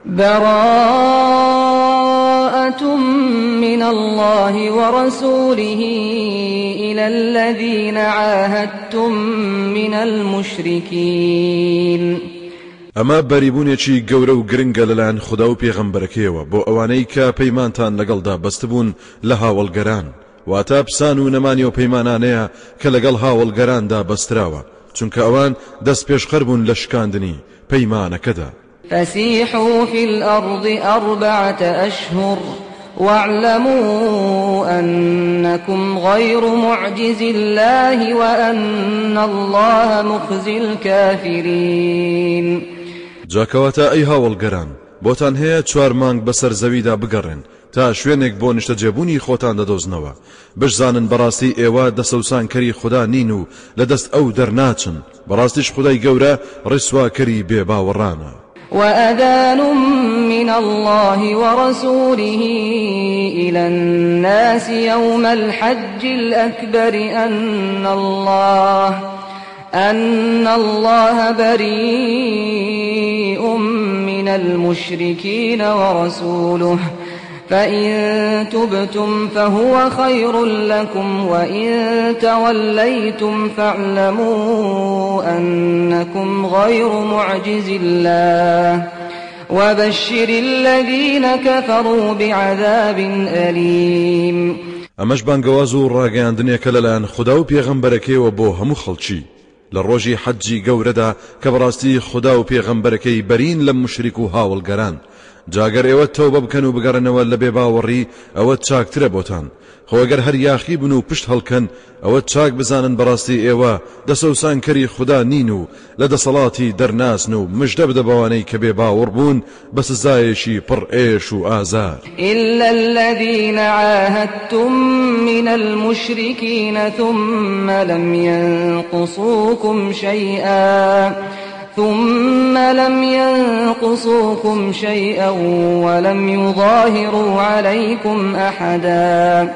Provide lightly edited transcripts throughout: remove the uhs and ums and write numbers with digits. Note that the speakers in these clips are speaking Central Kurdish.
براءة من الله ورسوله إلى الذين عاهدتم من المشركين. ئەمە بەریبوونێکی گەورە و گرنگە لەلایەن خوددا و پێغەمبەرەکەیەوە بۆ ئەوانەی کە پەیمانتان لەگەڵدا بەستبوون لە هاوڵگەران، واتە پسان و نەمانی و پەیمانانەیە کە لەگەڵ هاوڵگەراندا بەستراوە، چونکە ئەوان دەست پێشخەر بوون لە شکاندنی پەیمانەکەدا. فسيحوا في الأرض 4 أشهر واعلموا أنكم غير معجز الله وأن الله مخزي الكافرين. جاکەواتە ئەی هاوڵگەران، بۆتان هەیە 4 مانگ بەسەر زەویدا بگەڕێن تا شوێنێک بۆ نیشتەجێبوونی خۆتان دەدۆزنەوە، بشزانن بەڕاستی ئێوە دەسەوسانکەری خوددا نین و لەدەست ئەو دەرناچن، بەڕاستیش خودای گەورە ڕیسواکەری بێباوەڕانە. وأذان من الله ورسوله إلى الناس يوم الحج الأكبر أن الله بريء من المشركين ورسوله، فإن تبتم فهو خير لكم وإن توليتم فاعلموا أنكم غير معجز الله وبشر الذين كفروا بعذاب أليم. ئەمەش بانگەواز و ڕاگەیاندنێکە لەلایەن خوددا و پێغەمبەرەکەیەوە بۆ هەموو خەڵکی لە ڕۆژی حەجی گەورەدا کە بەڕاستی خوددا و پێغەمبەرەکەی بەرین لە مشریک و هاوڵگەران. جاگەر ئێوە تەوبە بکەن و بگەڕنەوە لە بێباوەڕی ئەوە چاکترە بۆتان، خۆگەر هەر یاخی بن و پشت هەڵکەن ئەوە چاک بزانن بەڕاستی ئێوە دەسەوسانکەری خوددا نین و لە دەسەڵاتی دەرناسن و مژدە بدە بەوانەی کە بێباوەڕ بوون بە سزایەکی پڕ ئێش و ئازار. إلا الذين عاهدتم من المشركين ثم لم ينقصوكم شيئا ولم يظاهروا عليكم أحدا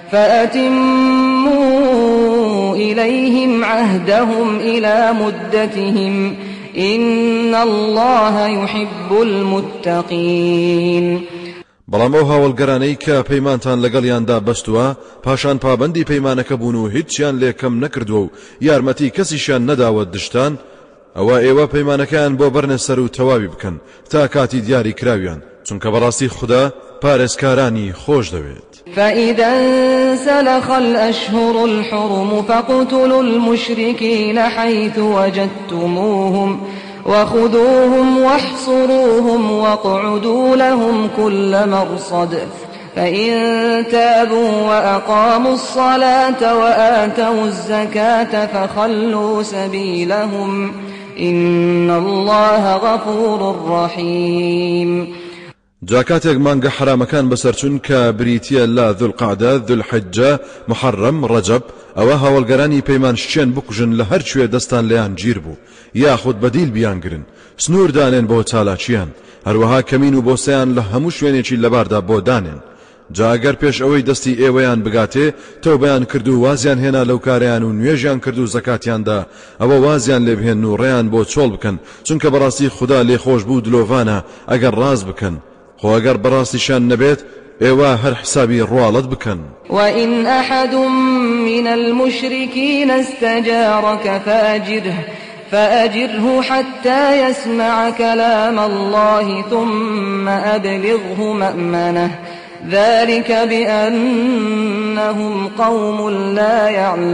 فأتموا إليهم عهدهم إلى مدتهم إن الله يحب المتقين. بەڵام ئەو هاوڵگەرانەی کە پەیمانتان لەگەڵیاندا بەستووە پاشان پابەندی پەیمانەکە بوون و هیچیان لێکەم نەکردووە و یارمەتی کەسیشیان نەداوە دشتان، ئەوە ئێوە پەیمانەکەیان بۆ بەرنە سەر و تەواوی بکەن تا کاتی دیاری کراویان، چونکە بەڕاستی خوددا پارێزکارانی خۆش دەوێت. فإذا انسلخ الأشهر الحرم فاقتلوا المشركين حيث وجدتموهم وخذوهم واحصروهم واقعدوا لهم كل مرصد، فإن تابوا وأقاموا الصلاة وآتوا الزكاة فخلوا سبيلهم إن الله غفور رحيم. جاکاتێک مانگە حرامەکان بەسەرچون کە بریتیە لە ذوالقعدە، ذوالحجە، محەڕەم، ڕەجەب، ئەوە هاوڵگەرانی پەیمانشتیان بکوژن لە هەر کوێ دەستان لێیان گیر بوو یاخود بەدیل بیانگرن، سنوور دانێن بۆ چالاکیان، هەروەها کەمین و بۆسەیان لە هەموو شوێنێکی لەباردا بۆ دانێن. جاگەر پێش ئەوەی دەستی ئێوەیان بگاتێ تەوبەیان کرد و وازیان هێنا لەو کارەیان و نوێژیان کرد و زەکاتیاندا، ئەوە وازیان لێ بهێن و ڕێیان بۆ چۆڵ بکەن، چونکە بەڕاستی خوددا لێخۆش بوو دلۆڤانە ئەگەر ڕاز بکەن، خۆ ئەگەر بەڕاستیشان نەبێت ئێوە هەر حسابی ڕواڵەت بکەن. وإن أحد من المشركين استجارك فأجره حتى يسمع كلام الله ثم أبلغه مأمنه ذلك بأنهم قوم لا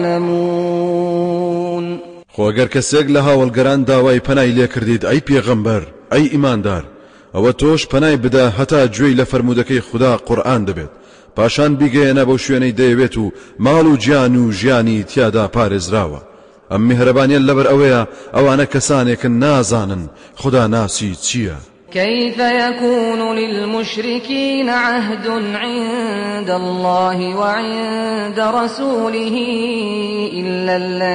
يعلمون. خۆ ئەگەر کەسێک لە هاوڵگەران داوای پەنای لێ کردید ئەی پێغەمبەر، ئەی ئیماندار، ئەوە تۆش پەنای بدە هەتا گوێی لە فەرمودەکەی خوددا قورئان دەبێت، پاشان بیگەیەنە بەو شوێنەی دەیەوێت و ماڵ و گیان و ژیانی تیادا پارێزراوە. ئەم میهرەبانیە لەبەر ئەوەیە ئەوانە کەسانێکن نازانن خوددا ناسی چییە. كيف يكون للمشركين عهد عند الله وعند رسوله إلا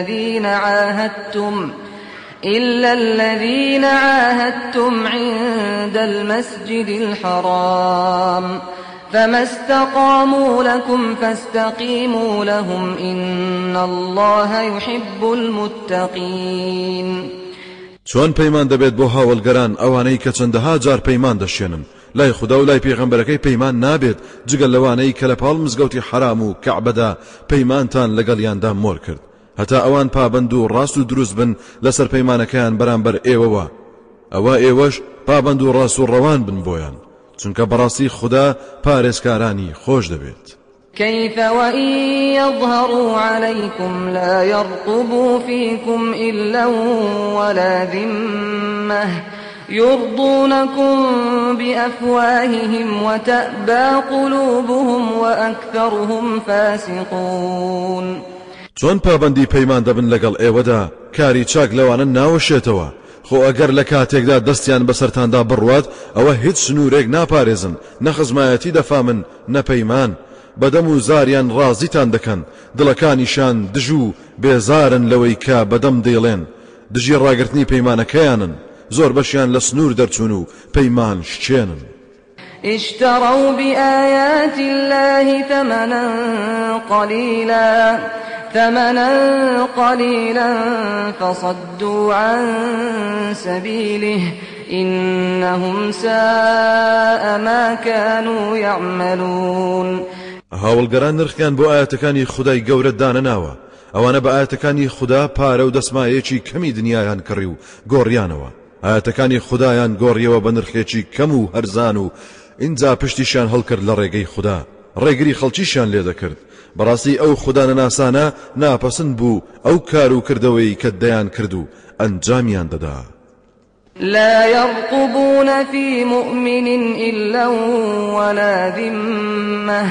الذين عاهدتم عند المسجد الحرام فما استقاموا لكم فاستقيموا لهم إن الله يحب المتقين. چۆن پەیمان دەبێت بۆ هاوڵگەران ئەوانەی کە چەندەها جار پەیمان دەشێنن لای خوددا و لای پێغەمبەرەکەی پەیمان نابێت جگەل لەوانەی کە لە پاڵ مزگەوتی حرام و کەعبەدا پەیمانتان لەگەڵیاندا مۆر کرد هەتا ئەوان پابەند و ڕاست و دروست بن لەسەر پەیمانەکەیان بەرامبەر ئێوەوە ئەوە ئێوەش پابەند و ڕاست و ڕەوان بن بۆیان چونکە بەڕاستی خوددا پارێزکارانی خۆش دەبێت. كيف وإن يظهروا عليكم لا يرقبوا فيكم إلا ولا ذمة يرضونكم بأفواههم وتأبى قلوبهم وأكثرهم فاسقون. چۆن پابەندی پەیمان دەبن لەگەڵ ئێوەدا کاری چاک لەوانە ناوەشێتەوە خۆ ئەگەر لە کاتێکدا دەستیان بەسەرتاندا بڕوات ئەوە هیچ سنوورێک ناپارێزن نەخزمایەتی دەفامن نەپەیمان بەدەم و زاریان ڕازیتان دەکەن دڵەکانیشان دژ و بێزارن لەوەی کە بەدەم دێڵێن دژی ڕاگرتنی پەیمانەکەیانن زۆر بەشیان لە سنوور دەرچوون و پەیمان شچێنن. اشتروا بآيات الله ثمنا قليلا فصدوا عن سبيله إنهم ساء ما كانوا يعملون. هاوڵگەران نرخیان بۆ ئاەتەکانی خودای گەورە دانەناوە ئەوانە بە ئاەتەکانی خوددا پارە و دەسمایەکی کەمی دنیایان کڕی و گۆڕیانەوە ئاەتەکانی خودایان گۆڕیەوە بە نرخێکی کەم و هەرزان و اینجا پشتیشان هەڵکرد لە ڕێگەی خوددا ڕێگری خەڵکیشان لێ دەکرد بەڕاستی ئەو خوددا نەناسانە ناپەسند بوو ئەو کار و کردەوەی کە دەیان کرد و ئەنجامیان دەدا. لا يرقبون في مؤمن إلا ولا ذمة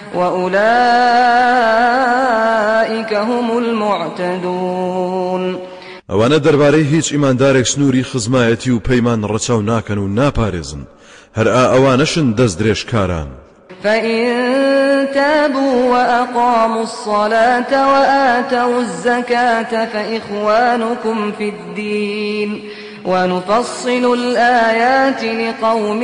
وأولئك هم المعتدون. ئەوانە دەربارەی هیچ ئیماندارێک سنووری خزمایەتی و پەیمان ڕەچاو ناکەن و ناپارێزن هەر ئەوانەشن دەست درێژکاران. فإن تابوا وأقاموا الصلاة وآتوا الزكاة فإخوانكم في الدين ونفصل الآيات لقوم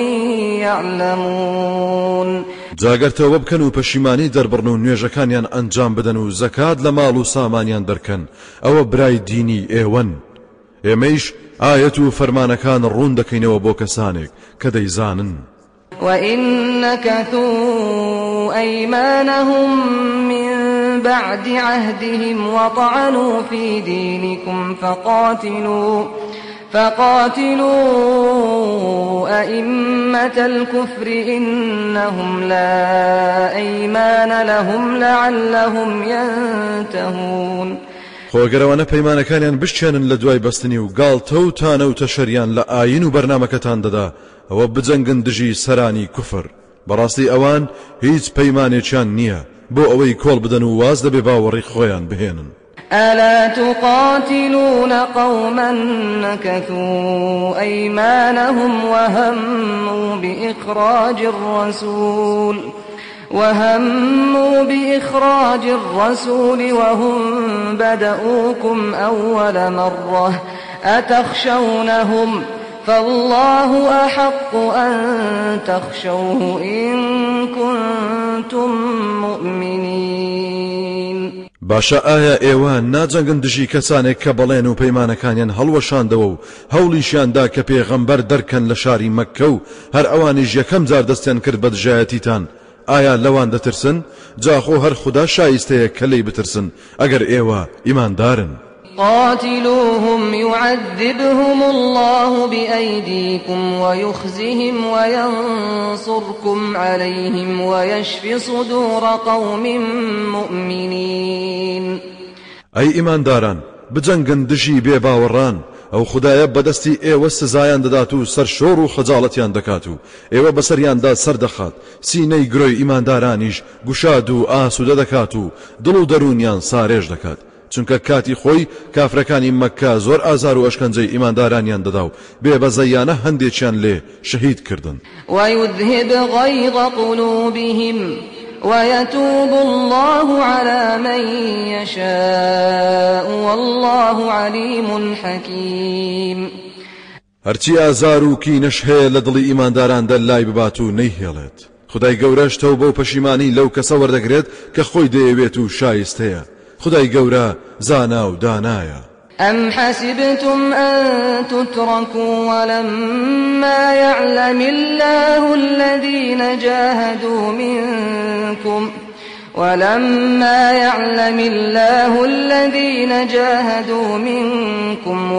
يعلمون. جاگەرتەوە بکەن و پەشیمانی دەربڕن و نوێژەکانیان ئەنجام بدەن و زەکات لە ماڵ و سامانیان دەرکەن ئەوە برای دینی ئێوەن ئێمەیش ئایەت و فەرمانەکان ڕوون دەکەینەوە بۆ کەسانێک کە دەیزانن. وإن نكثوا أيمانهم من بعد عهدهم وطعنوا في دينكم فقاتلوا أئمة الكفر إنهم لا أيمان لهم لعلهم ينتهون. خۆگەرەوانە پەیمانەکانیان بشێنن لە دوای بەستنی و گاڵتە و تانە و تەشەریان لە ئاین و بەرنامەکەتان دەدا ئەوە بجەنگن دژی سەرانی کوفر بەڕاستی ئەوان هیچ پەیمانێکیان نییە بۆ ئەوەی کۆڵ بدەن و واز دەبێ باوەڕی خۆیان بهێنن. ألا تقاتلون قوما نكثوا أيمانهم وهموا بإخراج الرسول وهم بدؤوكم أول مرة أتخشونهم فالله أحق أن تخشوه إن كنتم مؤمنين. باشە ئایا ئێوە ناجەنگن دژی کەسانێک کە بەڵێن و پەیمانەکانیان هەڵوەشاندەوە و هەوڵیشیاندا کە پێغەمبەر دەرکەن لە شاری مەککە و هەر ئەوانیش یەکەم جار دەستیان کرد بە دژایەتیتان ئایا لەوان دەترسن جاخۆ هەر خوددا شایستەیە کە لێی بترسن ئەگەر ئێوە ئیماندارن. قاتلوهم يعذبهم الله بأيديكم ويخزهم وينصركم عليهم ويشفي صدور قوم مؤمنين. أي إيمان داران بجنگن دژی بێباوەڕان ئەو خودایە بەدەستی ئێوە سزایان دەدات و سەرشۆڕ و خەجاڵەتیان دەکات و ئێوە بەسەریاندا سەردەخات سینەی گرۆی ئیماندارانیش گوشاد و ئاسوودە دەکات و دڵ و دەرونیان سارێژ دەکات چونکە کاتی خۆی کافرەکانی مەککە زۆر ئازار و ئەشکەنجەی ئیماندارانیان دەدا و بێبەزەیانە هەندێکیان لێ شەهید کردن. ويذهب غيظ قلوبهم ويتوب الله على من يشاء والله عليم حكيم. هەرچی ئازار و کینەش هەیە لە دڵی ئیمانداراندا لای ببات و نەیهێڵێت خدای گەورەش تەوبە و پەشیمانی لەو کەسە وەردەگرێت کە خۆی دەیەوێت و شایستەیە خدای گەورە زانا و دانایە. أم حسبتم أن تتركوا ولما يعلم الله الذين جاهدوا منكم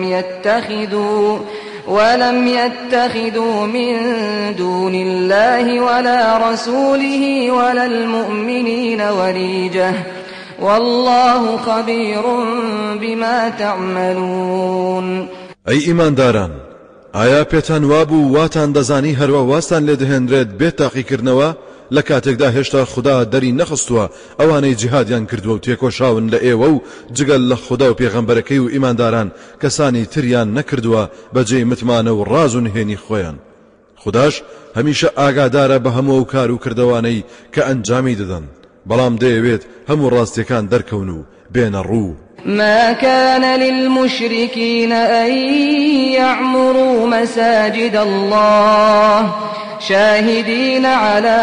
ولم يتخذوا من دون الله ولا رسوله ولا المؤمنين وليجة والله خبير بما تعملون. أي إيمان داران آیا پێتان وابوو واتان دەزانی هەروە واستان لێ دەهێنرێت بێت تاقیکردنەوە لە کاتێکدا هێشتا خوددا دەری نەخستووە ئەوانەی جیهادیان کردووە و تێکۆشاون لە ئێوە و جگەل لە خوددا و پێغەمبەرەکەی و ئیمانداران کەسانی تریان نەکردووە بەجێی متمانە و ڕاز و نهێنی خۆیان. خودداش هەمیشە ئاگادارە بە هەموو کار و کردەوانەی کە ئەنجامی دەدەن، بەڵام دەیەوێت هەموو ڕاستیەکان دەرکەون و بێنە ڕوو. ما كان للمشركين أن يعمروا مساجد الله شاهدين على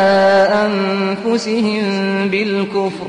أنفسهم بالكفر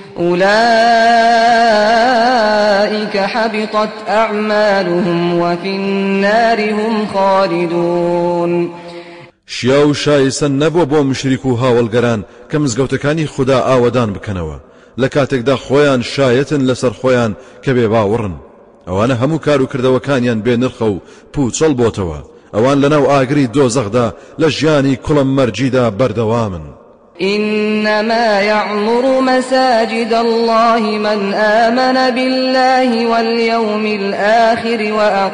أولئك حبطت أعمالهم وفي النار هم خالدون. شیا و شایستن نەبووە بۆ مشریک و هاوڵگەران کە مزگەوتەکانی خوددا ئاوەدان بکەنەوە لە کاتێکدا خۆیان شایەتن لەسەر خۆیان کە بێ باوەڕن. ئەوانە هەموو کار و کردەوەکانیان بێ نرخە و پوچەڵ بۆتەوە. ئەوان لەناو ئاگری دۆزەخدا لە ژیانی کوڵم مەرجیدا بەردەوامن. إنما يعمر مساجد الله من آمن بالله واليوم الآخر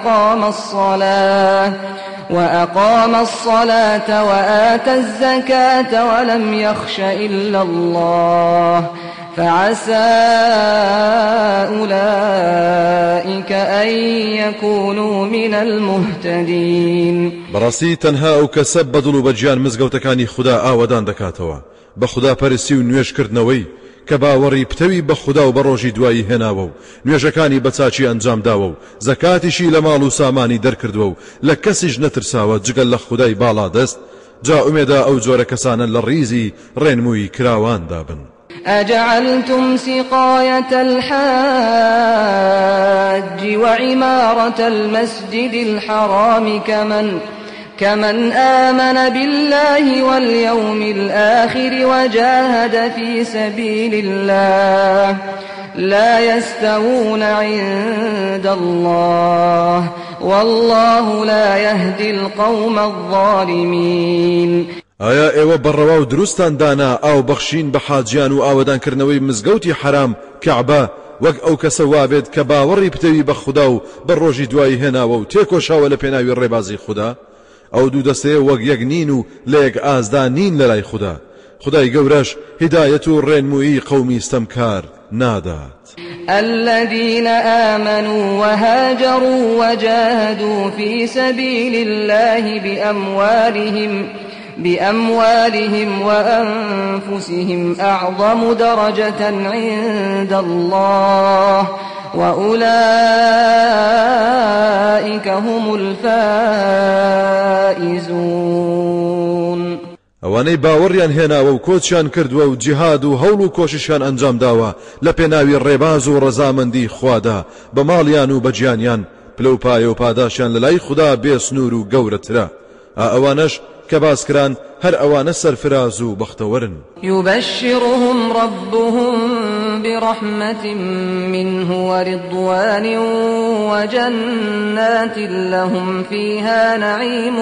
وأقام الصلاة وآتى الزكاة ولم يخش إلا الله فعسى أولئك أن يكونوا من المهتدين. براسي تنها أو كسب بدلو بجيان مزگەوتەکانی خوددا ئاوەدان دەکاتەوە بە خوددا پەرستی و نوێژکردنەوەی کە باوەڕی پتەوی بە خوددا و بە ڕۆژی دوایی هێناوە و نوێژەکانی بە چاچی ئەنجام داوە و زەکاتیشی لە ماڵ و سامانی دەرکردووە و لە کەسیش نەترساوە جگەل لە خودای باڵا دەست، جا ئومێدا ئەو جۆرە کەسانە لە ڕیزی ڕێنمووی کراواندا بن. أجعلتم سقاية الحاج وعمارة المسجد الحرام كمن آمن بالله واليوم الآخر وجاهد في سبيل الله لا يستوون عند الله والله لا يهدي القوم الظالمين. ئایا ئێوە بەڕەوا و دروستان دانا ئاو بەخشین بە حاجیان و ئاوەدانکردنەوەی مزگەوتی حرام کەعبە وەک ئەو کەسە وابێت کە باوەڕی پتەوی بە خوددا و بە ڕۆژی دوایی هێناوە و تێکۆشاوە لە پێناوی ڕێبازی خوددا؟ ئەو دوو دەستەیە وەک یەک نین و لە یەک ئازدا نین لەلای خوددا. خدای گەورەش هیدایەت و ڕێنمووی قەومی ستەمکار نادات. الذين آمنوا وهاجروا وجاهدوا في سبيل الله بأموالهم وأنفسهم أعظم درجة عند الله وأولئك هم الفائزون. ئەوانەی باوەڕیان هێناوە و کۆچیان کردووە و جیهاد و هەوڵ و کۆششیان ئەنجام داوە لە پێناوی ڕێباز و ڕەزامەندی خوادا بە ماڵیان و بە گیانیان پلە و پایە و پاداشیان لەلای خوددا بێ سنوور و گەورەترە. ئەوانەش کە باسکران هەر ئەوانە سەرفراز و بەختەوەرن. يبشرهم ربهم برحمة منه ورضوان وجنات لهم فيها نعيم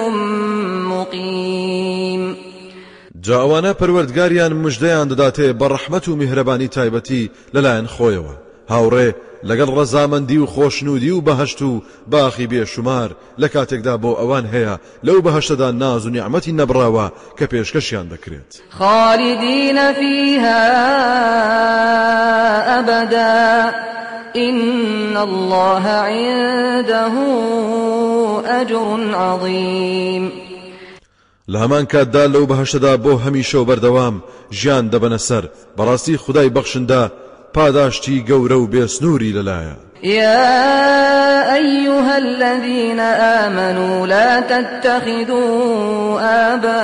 مقيم. جا ئەوانە پەروەردگاریان مژدەیان دەداتێ بە ڕەحمەت و میهرەبانی تایبەتی لەلایەن خۆیەوە، هاوڕێ لەگەڵ ڕەزامەندی و خۆشنودی و بەهەشت و باخی بێشومار لە کاتێکدا بۆ ئەوان هەیە لەو بەهەشتەدا ناز و نیعمەتی نەبراوە کە پێشکەشیان دەکرێت. خالدین فيها أبدا إن الله عنده أجر عظيم. لە هەمان کاتدا لەو بەهەشتەدا بۆ هەمیشە و بەردەوام ژیان دەبەنە سەر، بەڕاستی خودای بەخشندا پاداشتی گەورە و بێسنووری لەلایە. يا أيها الذين آمنوا لا تتخذوا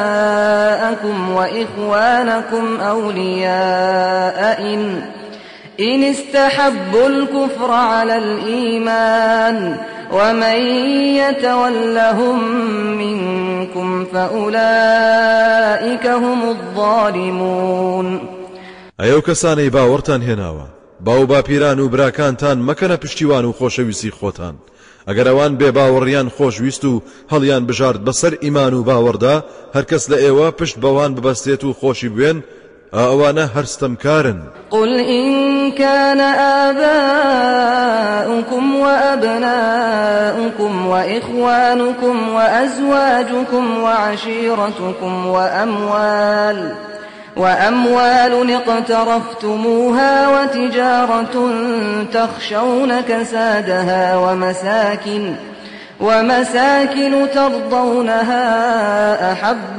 آباءكم وإخوانكم أولياء إن استحبوا الكفر على الإيمان ومن يتولهم منكم فأولئك هم الظالمون. ئەو کەسانەی باوەڕتان هێناوە باو باپیران و براکانتان مەکەنە پشتیوان و خۆشەویستی خۆتان. ئەگەر ئەوان بێ باوەڕیان خۆشویست و هەڵیان بژارد بەسەر ئیمان و باوەڕدا هەرکەس لە ئێوە پشت بەوان ببەستێت و خۆشی بوێن ئەوانە هەرستەمکارن. قل إن كان آباؤكم وأبناؤكم وإخوانكم وأزواجكم وعشيرتكم وأموال اقترفتموها وتجارة تخشون كسادها ومساكن ترضونها أحب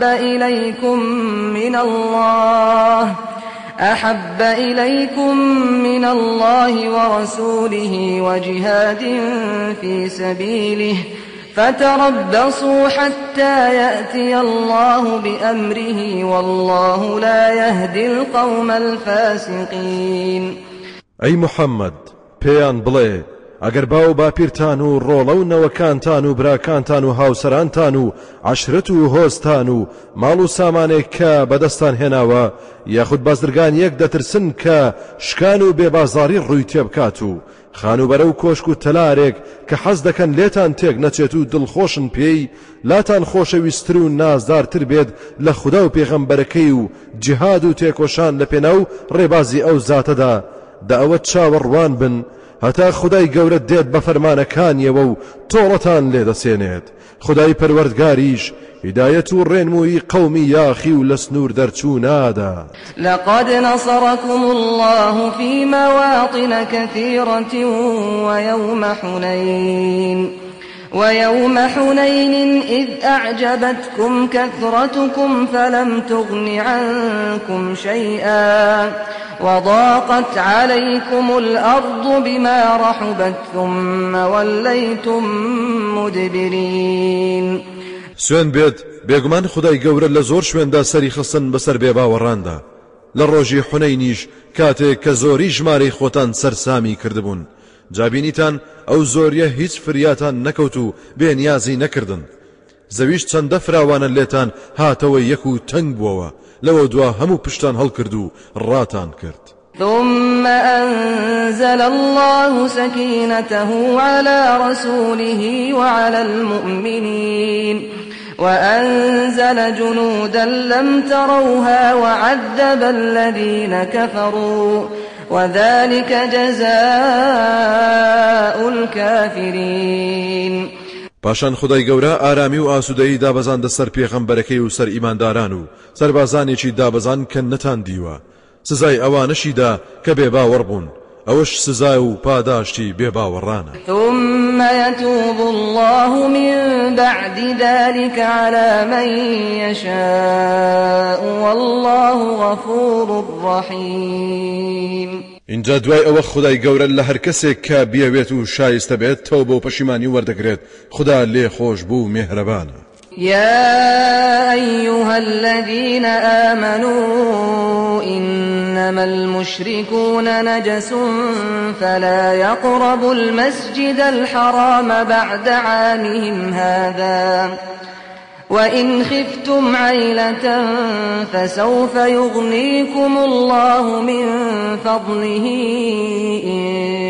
إليكم من الله ورسوله وجهاد في سبيله فتربصوا حتى يأتي الله بأمره والله لا يهدي القوم الفاسقين. أي محمد پێیان بڵێ ئەگەر باو باپیرتان و ڕۆڵە و نەوەکانتان و براکانتان و هاوسەرانتان و عەشرەت و هۆزتان و ماڵ و سامانێک کە بەدەستان هێناوە یاخود بازرگان یەک دەترسن کە شکان و بێبازاری ڕووی تێبکات و خانوبەرە و کۆشک و تەلارێک کە حەز دەکەن لێتان تێک نەچێت و دڵخۆشن پێی لاتان خۆشەویستتر و نازدارتر بێت لە خوددا و پێغەمبەرەکەی و جیهاد و تێکۆشان لە پێناو ڕێبازی ئەو زاتەدا دا ئەوە چاوەڕوان بن هەتا خودای گەورە دێت بە فەرمانەکانیەوە و تۆڵەتان لێدەسێنێت. خودای پەروەردگاریش هدایەت و ڕێنمووی قەومی یاخی و لە سنوور دەرچوو نادا. لقد نصركم الله في مواطن كثيرة ويوم حنين إذ أعجبتكم كثرتكم فلم تغن عنكم شيئا وضاقت عليكم الأرض بما رحبت ثم وليتم مدبرين. سوێن بێت بێگومان خودای گەورە لە زۆر شوێندا سەری خستن بەسەر بێباوەڕاندا لە ڕۆژی حونەینیش کاتێک کە زۆری ژمارەی خۆتان سەرسامی کردبوون جابینیتان ئەو زۆریە هیچ فریاتان نەکەوت و بێنیازی نەکردن. زەویش چەندە فراوانە لێتان هاتەوە یەک و تەنگ بووەوە لەوە دوا هەموو پشتان هەڵکرد و ڕاتان کرد. ثم أنزل الله سكينته على رسوله وعلى المؤمنين وأنزل جنودا لم تروها وعذب الذين كفروا وذلك جزاء الكافرين. پاشان خدای گەورە ئارامی و ئاسوودەیی دابەزاندە سەر پێغەمبەرەکەی و سەر ئیمانداران و سەربازانێکی دابەزان کە نەتان دیوە سزای ئەوانەشیدا کە بێباوەڕ بوون ئەوەش سزای و پاداشتی بێباوەڕانە. ثم يتوب الله من بعد ذلك على من يشاء والله غفور رحيم. اینجا دوای ئەوە خدای گەورە لە هەر کەسێک کە بیاوێت و شایستە بێت تەوبە و پەشیمانی وەردەگرێت خدا لێ خۆش بوو مێهرەبانە. يا أيها الذين آمنوا إنما المشركون نجس فلا يقربوا المسجد الحرام بعد عامهم هذا وإن خفتم عيلة فسوف يغنيكم الله من فضله إن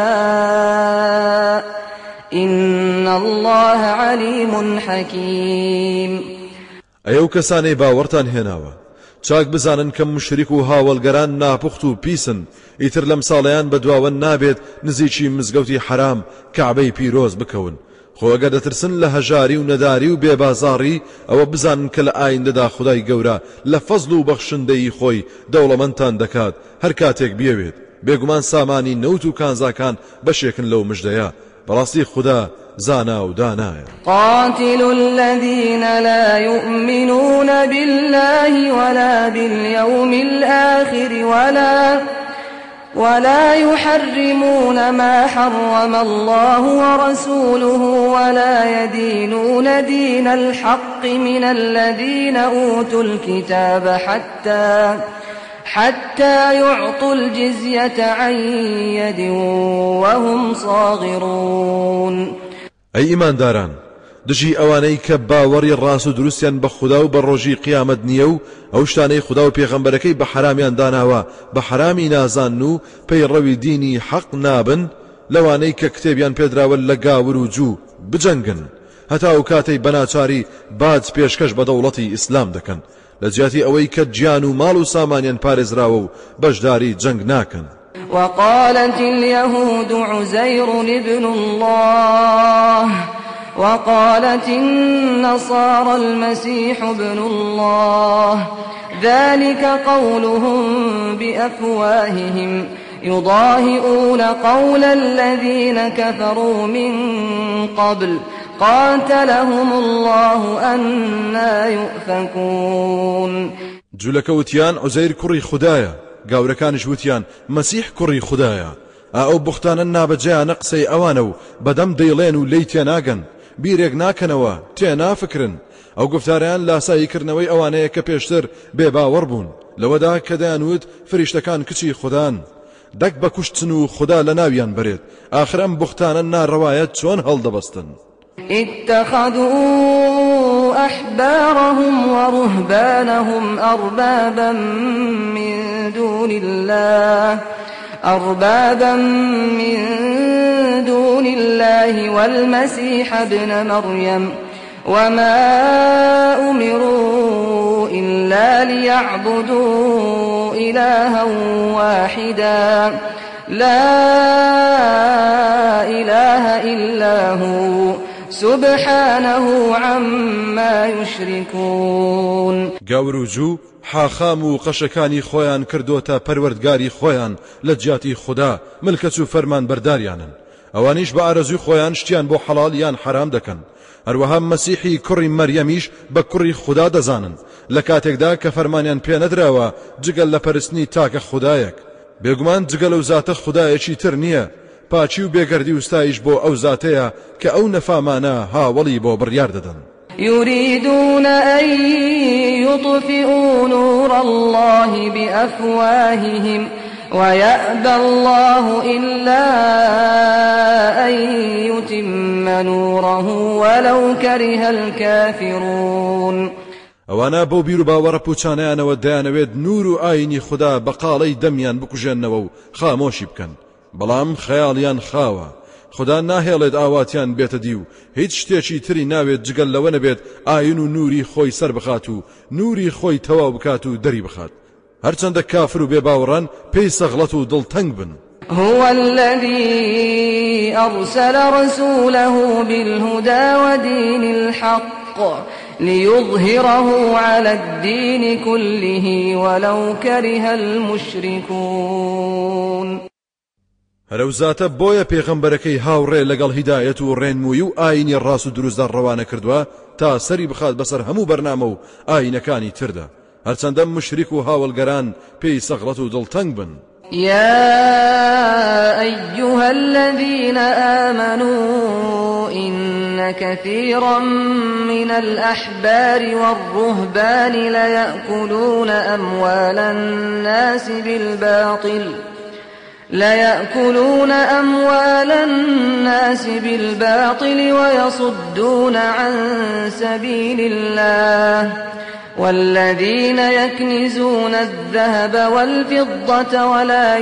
شاء إن الله عليم حكيم. ئەو کەسانەی باوەڕتان هێناوە چاک بزانن کە مشریک و هاوڵگەران ناپوخت و پیسن ئیتر لەم ساڵەیان بەدواوە نابێت نزیکی مزگەوتی حرام کەعبەی پیرۆز بکەون. خۆ ئەگەر دەترسن لە هەژاری و نەداری و بێبازاڕی ئەوە بزانن کە لە ئایندەدا خودای گەورە لە فەزڵ و بەخشندەی خۆی دەوڵەمەندتان دەکات هەر کاتێک بیەوێت. بێگومان سامانی نەوت و کانزاکان بەشێکن لەو مژدەیە بەڕاستی خوددا زانا و دانایە. قاتلوا الذين لا يؤمنون بالله ولا باليوم الآخر ولا يحرمون ما حرم الله ورسوله ولا يدينون دين حتى يعطوا الجزية عن يد وهم صاغرون. أي إيمان داران دژی ئەوانەی کە باوەڕی ڕاست و دروستیان بە خوددا و بە ڕۆژی قیامەت نییە و ئەو شتانەی خوددا و پێغەمبەرەکەی بە حرامیان داناوە بە حرامی نازان و پەیڕەوی دینی حەق نابن لەوانەی کە کتێبیان پێدراوە لە گاور و جوو بجەنگن هەتا و کاتەی بەناچاری باج پێشکەش بە دەوڵەتی ئیسلام دەکەن لە جیاتی ئەوەی کە گیان و ماڵ و سامانیان پارێزراوە و بەشداری جەنگ ناکەن. وقالت اليهود عزير ابن الله وقالت النصارى المسيح ابن الله ذلك قولهم بأفواههم يضاهئون قول الذين كفروا من قبل قاتلهم الله أنا يؤفكون. جولەکە وتیان عوزەیر کوڕی خودایە گاورەکانیش وتیان مەسیح کوڕی خودایە ئەو بوختانە نابەجێیانە قسەی ئەوانە و بەدەم دەیڵێن و لی تێناگەن بیرێک ناکەنەوە تێنافکرن ئەو گفتاریان لاساییکردنەوەی ئەوانەیە کە پێشتر بێباوەڕ بوون لەوەدا کە دەیانوت فریشتەکان کچی خودان دەک بە کوشتن و خوددا لە ناویان بەرێت ئاخر ئەم بوختانە ناڕەوایەت چۆن هەڵدەبەستن. اتخذوا أحبارهم ورهبانهم أربابا من دون الله والمسيح ابن مريم وما أمروا إلا ليعبدوا إلها واحدا لا إله إلا هو سبحانه عما يشركون. گاور و جوو حاخام و قەشەکانی خۆیان کردوتە پەروەردگاری خۆیان لە جیاتی خوددا ملکەت و فەرمان بەرداریانن ئەوانیش بە ئارەزوی خۆیان شتیان بۆ حەڵال یان حرام دەکەن هەروەها مەسیحی کوڕی مەریەمیش بە کوڕی خوددا دەزانن لە کاتێکدا کە فەرمانیان پێ نەدراوە جگەل لە پەرستنی تاکە خودایەک بێگومان جگەل و زاتە خودایەکی تر نییە پاچی و بێگەردی وستایش بۆ ئەو زاتەیە کە ئەو نەفامانە هاوڵی بۆ بڕیار دەدەن. يريدون أن يطفئوا نور الله بأفواههم ويأبى الله إلا أن يتم نوره ولو كره الكافرون. ئەوانە بۆ بیر و باوەڕە پوچانیانەوە دەیانەوێت نور و ئاینی خوددا بە قاڵەی دەمیان بکوژێنەوە و خامۆشی بکەن بەڵام خەیاڵیان خاوە خدا ناهێڵێت ئاواتیان بێتە دی و هیچ شتێکی تری ناوێت جگەل لەوە نەبێت ئاین و نوری خۆی سەر بخات و نوری خۆی تەواو بکات و دەری بخات هەرچەندە کافر و بێباوەڕان پێی سەغڵەت و دڵتەنگ بن. هو الذي أرسل رسوله بالهدى ودين الحق ليظهره على الدين كله ولو كره المشركون. هەرەو زاتە بۆیە پێغەمبەرەکەی هاوڕێ لەگەڵ هیدایەت و ڕێنمووی و ئاینی ڕاست و دروستدا ڕەوانە کردووە تا سەری بخات بەسەر هەموو بەرنامە و ئاینەکانی تردا هەرچەندە مشریک و هاوڵگەران پێی سەغڵەت و دڵتەنگ بن. يا أيها الذين آمنوا إن كثيرا من الأحبار والرهبان ليأكلون أموال الناس بالباطل ويصدون عن سبيل الله والذين يكنزون الذهب والفضة ولا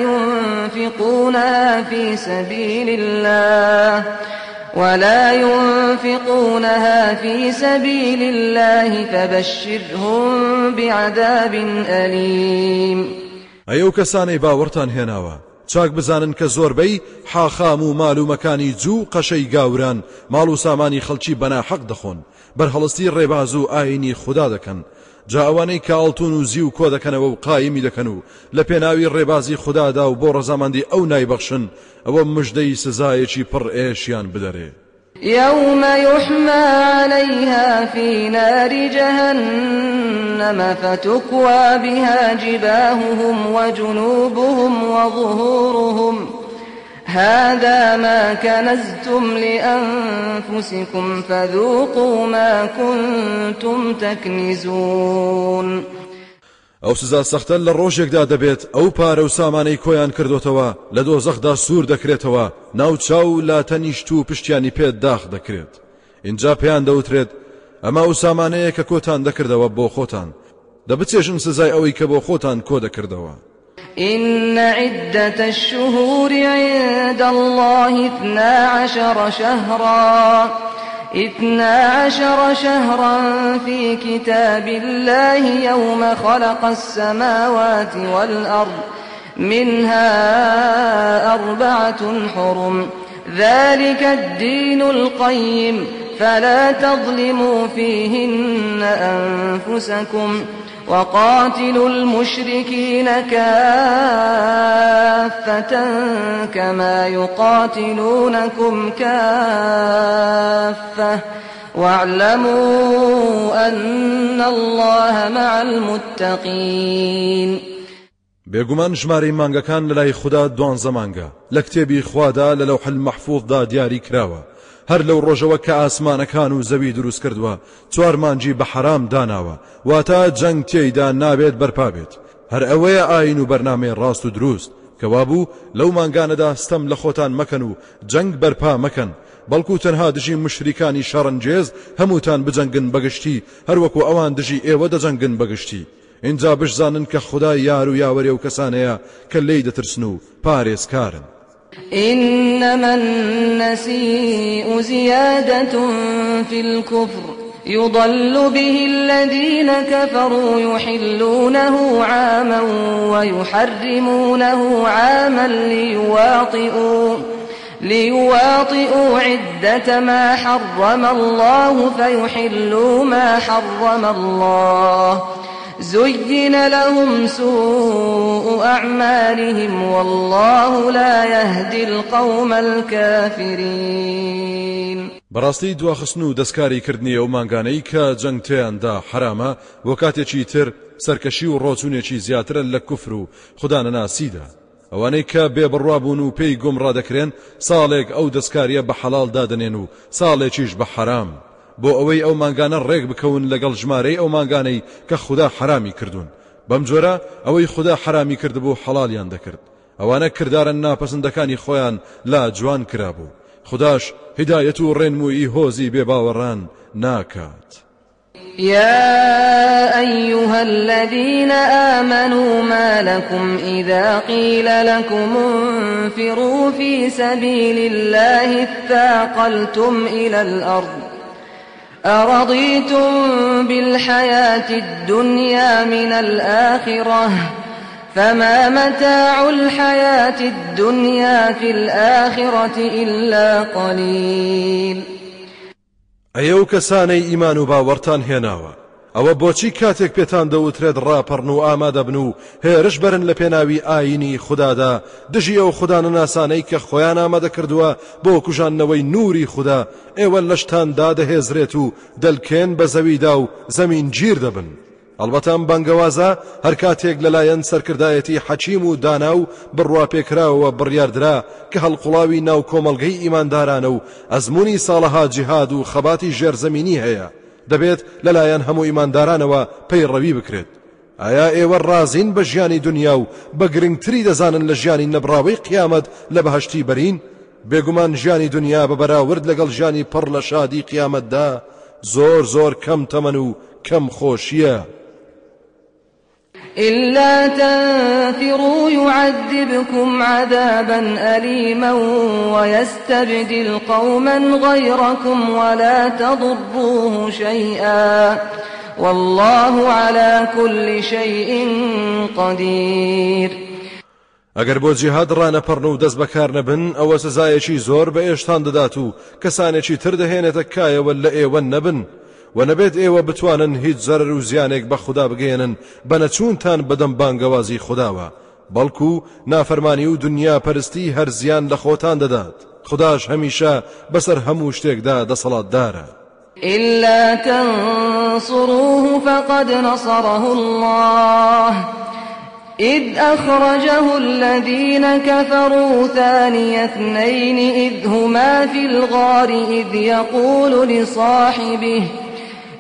ينفقونها في سبيل الله فبشرهم بعذاب أليم. ئەو کەسانەی باوەڕتان هێناوە چاک بزانن کە زۆربەی حاخام و مال و مەکانی جوو قەشەی گاوران ماڵ و سامانی خەڵکی بەناحەق دەخۆن بەرهەڵستی ڕێباز و ئاینی خوددا دەکەن جا ئەوانەی کە ئاڵتون و زی و کۆ دەکەنەوە و قایمی دەکەن و لە پێناوی ڕێبازی خوددادا و بۆ ڕەزامەندی ئەو نایبەخشن ئەوە مژدەی سزایەکی پڕ ئێشیان بدەرێ. يوم يحمى عليها في نار جهنم فتكوى بها جباههم وجنوبهم وظهورهم هذا ما كنزتم لأنفسكم فذوقوا ما كنتم تكنزون. ئەو سزا سەختە لە ڕۆژێکدا دەبێت ئەو پارە و سامانەی کۆیان کردوتەوە لە دۆزەخدا سوور دەکرێتەوە ناوچاو لا تەنیشت و پشتیانی پێت داخ دەکرێت اینجا پێیان دەوترێت ئەمە ئەو سامانەیە کە کۆتان دەکردەوە بۆ خۆتان دەبچێژن سزای ئەوەی کە بۆ خۆتان کۆ دەکردەوە. إن عدة الشهور عند الله 12 شهرا في كتاب الله يوم خلق السماوات والأرض منها 4 حرم ذلك الدين القيم فلا تظلموا فيهن أنفسكم وقاتلوا المشركين كافة كما يقاتلونكم كافة واعلموا أن الله مع المتقين. بێگومان ژمارەی مانگەکان لەلای خوددا 12 مانگە لە کتێبی خوادا لە لەوح المەحفوظدا دیاری کراوە هەر لەو ڕۆژەوە کە ئاسمانەکان و زەوی دروست کردووە 4 مانجی بە حرام داناوە واتە جەنگ تێیدا نابێت بەرپا بێت هەر ئەوەیە ئاین و بەرنامەی ڕاست و دروست کەوابوو لەو مانگانەدا ستەم لە خۆتان مەکەن و جەنگ بەرپا مەکەن بەڵکو تەنها دژی مشریکانی شەڕەنجێز هەمووتان بجەنگن بەگشتی هەروەکو ئەوان دژی ئێوە دەجەنگن بەگشتی اینجا بشزانن کە خودای یار و یاوەرێ و کەسانەیە کە لێی دەترسن و پارێزکارن. إنما النسيء زيادة في الكفر يضل به الذين كفروا يحلونه عاما ويحرمونه عاما ليواطئوا عدة ما حرم الله فيحلوا ما حرم الله زين لهم سوء أعمالهم والله لا يهدي القوم الكافرين. بەڕاستی دواخستن و دەستکاری کردنی ئەو مانگانەی کە جەنگ تێیاندا حرامە بۆ کاتێکی تر سەرکەشی و ڕۆچوونێکی زیاترە لە کوفر و خودانەناسیدا ئەوانەی کە بێبڕوابوون و پێی گومڕا دەکرێن ساڵێک ئەو دەستکاریە بە حەڵال دادنێن و ساڵێکیش بە حرام بۆ ئەوەی ئەو مانگانە ڕێک بکەون لەگەڵ ژمارەی ئەو مانگانەی کە خوددا حرامی کردوون بەم جۆرە ئەوەی خوددا حرامی کردبوو حەڵالیان دەکرد ئەوانە کردارە ناپەسەندەکانی خۆیان لا جوان کرابوو خودداش هدایەت و ڕێنمووی هۆزی بێباوەڕان ناکات. يا أيها الذين آمنوا ما لكم إذا قيل لكم انفروا في سبيل الله اثاقلتم إلى الأرض أرضيتم بالحياة الدنيا من الآخرة فما متاع الحياة الدنيا في الآخرة إلا قليل. ئەو کەسانەی ئیمان و باوەڕتان هێناوە ئەوە بۆچی کاتێک پێتان دەوترێت ڕاپەڕن و ئامادەبن و هێرش بەرن لە پێناوی ئاینی خوددادا دژی ئەو خوددانەناسانەی کە خۆیان ئامادە کردووە بۆ کوژانەوەی نوری خوددا ئێوە لەشتاندا دەهێزرێت و دەلکێن بە زەویدا و زەمین گیر دەبن ئەلبەتە بەنگەوازە هەر کاتێک لەلایەن سەرکردایەتی حەکیم و دانا و بڕواپێکراوە بڕیاردرا کە هەڵقوڵاوی ناو کۆمەڵگەی ئیماندارانە و ئەزمموی ساڵەها جیهاد و خەباتی ژێرزەمینی هەیە دەبێت لەلایەن هەموو ئیماندارانەوە پەیڕەوی بکرێت. ئایا ئێوە ڕازین بە ژیانی دنیا و بە گرنگتری دەزانن لە ژیانی نەبراوەی قیامەت لە بەهەشتی بەرین؟ بێگومان ژیانی دنیا بە بەراورد لەگەڵ ژیانی پڕ لە شادی قیامەتدا زۆر زۆر کەم تەمەن و کەم خۆشیە. إلا تنفروا يعذبكم عذابا أليما ويستبدل قوما غيركم ولا تضروه شيئا والله على كل شيء قدير. ئەگەر بۆ جیهاد ڕانەپەڕن و دەست بەکار نەبن ئەوە سزایەکی زۆر بە ئێشتان دەدات و کەسانێکی تر دەهێنێتە کایەوە لە ئێوە نەبن و نەبێت ئێوە بتوانن هیچ زەرر و زیانێک بە خوددا بگەێنن بە نەچوونتان بەدەم بانگەوازی خودداوە بەڵکو نافەرمانی و دنیا پەرستی هەر زیان لە خۆتان دەدات خودداش هەمیشە بەسەر هەموو شتێکدا دەسەڵاتدارە. إلا تنصروه فقد نصره الله إذ أخرجه الذين كفروا ثاني اثنين إذ هما في الغار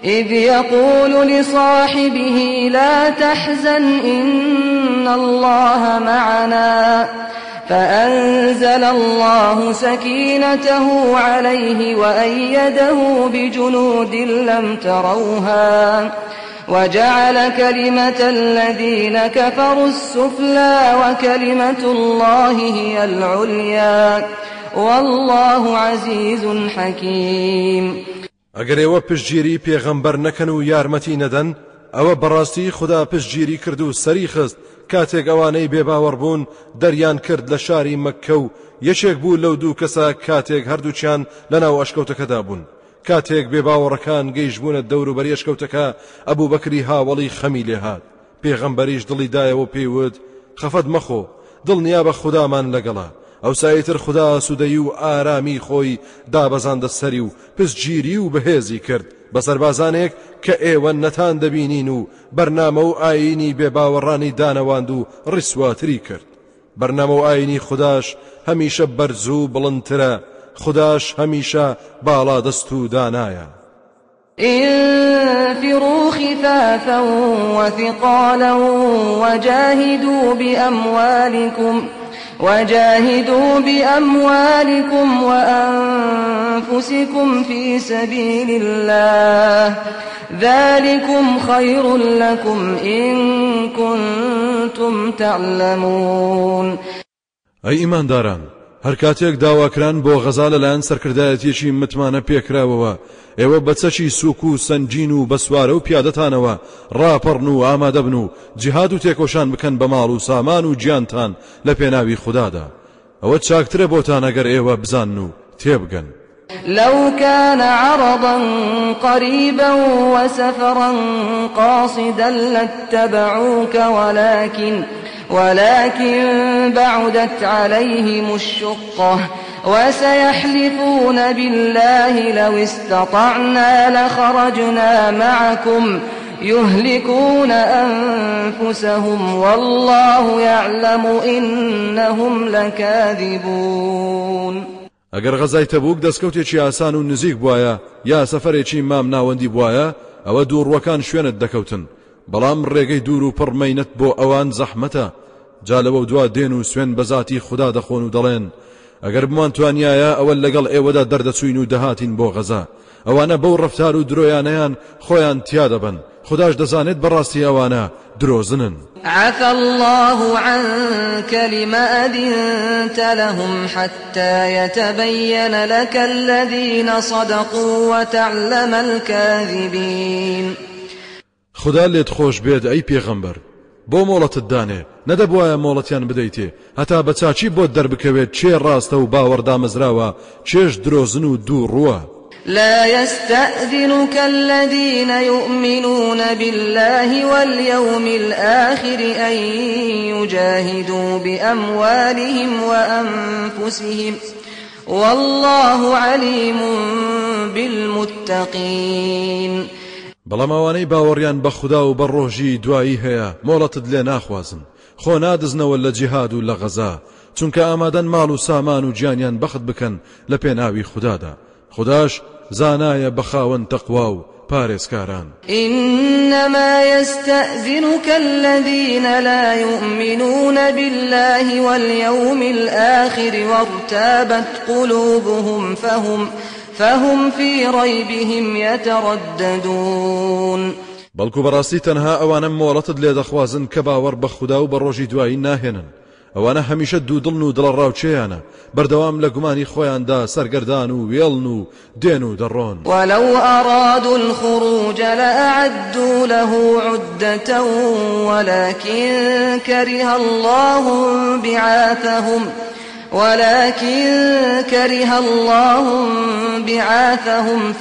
إذ يقول لصاحبه لا تحزن إن الله معنا فأنزل الله سكينته عليه وأيده بجنود لم تروها وجعل كلمة الذين كفروا السفلى وكلمة الله هي العليا والله عزيز حكيم. ئەگەر ئێوە پشتگیری پێغەمبەر نەکەن و یارمەتی نەدەن ئەوە بەڕاستی خوددا پشتگیری کرد و سەری خست کاتێک ئەوانەی بێباوەڕ بوون دەریان کرد لە شاری مەککە و یەکێک بوو لەو دوو کەسە کاتێک هەردووچیان لەناو ئەشکەوتەکەدا بوون. کاتێک بێباوەڕەکان گەیشتبوونە دەوروبەری ئەشکەوتەکە ئەبوو بەکری هاوڵی خەمی لێهات. پێغەمبەریش دڵی دایەوە پێیوت خەفەت مەخۆ دڵنیا بە خودامان لەگەڵا. ئەو سایتر خوددا سودەی و ئارامی خۆی دابەزاندە سەری و پشتگیری و بەهێزی کرد بە سەربازانێک کە ئێوە نەتان دەبینین و بەرنامە و ئاینی بێباوەڕانی دانەواند و ڕیسواتری کرد. بەرنامە و ئاینی خودداش هەمیشە بەرز و بڵندترە، خودداش هەمیشە باڵا دەست و دانایە. انفروا خفافا وثقالا وجاهدوا بأموالكم وأنفسكم في سبيل الله ذلكم خير لكم إن كنتم تعلمون. أي إيمان داران هەر کاتێک داواکران بۆ غەزا لەلایەن سەرکردایەتیەکی متمانە پێکراوەوە ئێوە بەچەکی سووک و سەنجین و بەسوارە و پیادەتانەوە ڕاپەڕن و ئامادە بن و جیهاد و تێکۆشان بکەن بە ماڵ و سامان و گیانتان لە پێناوی خوددادا. ئەوە چاکترە بۆتان ئەگەر ئێوە بزانن و تێبگەن. لو كان عرضا قريبا وسفرا قاصدا لاتبعوك ولكن بعدت عليهم الشقة وسيحلفون بالله لو استطعنا لخرجنا معكم يهلكون أنفسهم والله يعلم إنهم لكاذبون. ئەگەر غەزای تەبوک دەستکەوتێکی ئاسان و نزیک بووایە یا سەفەرێکی مام ناوەندی بووایە ئەوە دووڕوەکان شوێنت دەکەوتن، بەڵام ڕێگەی دوور و پڕمەینەت بۆ ئەوان زەحمەتە. جا لەوە دوا دێن و سوێن بەذاتی خوددا دەخۆن و دەڵێن ئەگەر بمانتوانایە ئەوە لەگەڵ ئێوەدا دەردەچوین و دەهاتین بۆ غەزا. ئەوانە بەو ڕەفتار و درۆیانەیان خۆیان تیا دەبن، خودداش دەزانێت بەڕاستی ئەوانە درۆزنن. عفى الله عنك لما أذنت لهم حتى يتبين لك الذين صدقوا وتعلم الكاذبين. خوددا لێت خۆش بێت ئەی پێغەمبەر، بۆ مۆڵەتت دانێ نەدەبوایە مۆڵەتیان بدەیتێ هەتا بە چاچی بۆت دەربکەوێت چێ ڕاستە و باوەڕدامەزراوە چێش درۆزن و دوو ڕووە. لا يستأذنك الذين يؤمنون بالله واليوم الآخر أن يجاهدوا بأموالهم وأنفسهم والله عليم بالمتقين. بەڵام ئەوانەی باوەڕیان بە خوددا و بە ڕۆژی دوایی هەیە مۆڵەتت لێ ناخوازن، خۆ نادزنەوە لە جیهاد و لە غەزا، چونکە ئامادەن ماڵ و سامان و گیانیان بەخت بکەن لە پێناوی خوددادا. خودداش زانایە بە خاوەن تەقوا و پارێزکاران. إنما يستأذنك الذين لا يؤمنون بالله واليوم الآخر وارتابت قلوبهم فهم في ريبهم يترددون. بەڵکو بەڕاستی تەنها ئەوانە مۆڵەتت لێ دەخوازن کە باوەڕ بە خوددا و بە ڕۆژی دوایی ناهێنن. ئەوانە هەمیشە دوودڵن و دڵڕاوچێیانە، بەردەوام لە گومانی خۆیاندا سەرگەردان و وێڵن و دێن و دەڕۆن. ولو أرادوا الخروج لأعدوا له عدة ولكن كره الله بعاثهم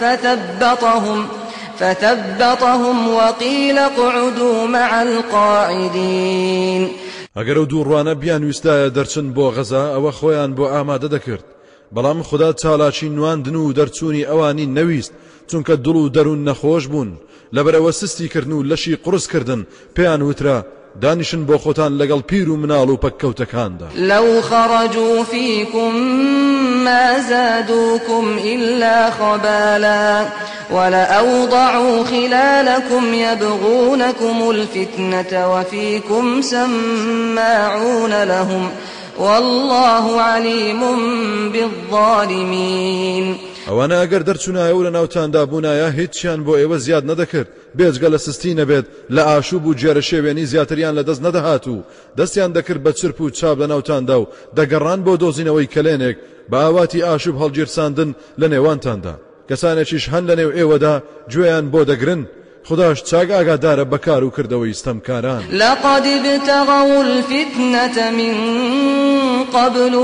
فثبطهم وقيل اقعدوا مع القاعدين. ئەگەر ئەو دووڕوانە بیانویستایە دەرچن بۆ غەزا ئەوە خۆیان بۆ ئامادە دەکرد، بەڵام خوددا چالاکی نواندن و دەرچوونی ئەوانی نەویست، چونکە دڵ و دەروون نەخۆش بوون، لەبەرەوە سستی کردن و لەشی قورس کردن. پێیان وترا دانیشن بۆ خۆتان لەگەڵ پیر و مناڵ و پەککەوتەکاندا. لو خرجوا فيكم ما زادوكم إلا خبالا ولأوضعوا خلالكم يبغونكم الفتنة وفيكم سماعون لهم والله عليم بالظالمين. ئەوانە ئەگەر دەرچوونایە و لە ناوتاندا بوونایە هیچیان بۆ ئێوە زیاد نەدەکرد بێجگە لە سستی نەبێت لە ئاشوب و جێرە شێوێنی زیاتریان لە دەست نەدەهات و دەستیان دەکرد بە چرپ و چاپ لە ناوتاندا و دەگەڕان بۆ دۆزینەوەی کلێنێک بە ئاواتی ئاشوب هەڵگیرساندن لە نێوانتاندا کەسانێکیش هەن لە نێو ئێوەدا گوێیان بۆ دەگرن خداش چاک ئاگادارە بەکار و کردەوەی ستەمکاران. لقد ابتغوا الفتنة من قبل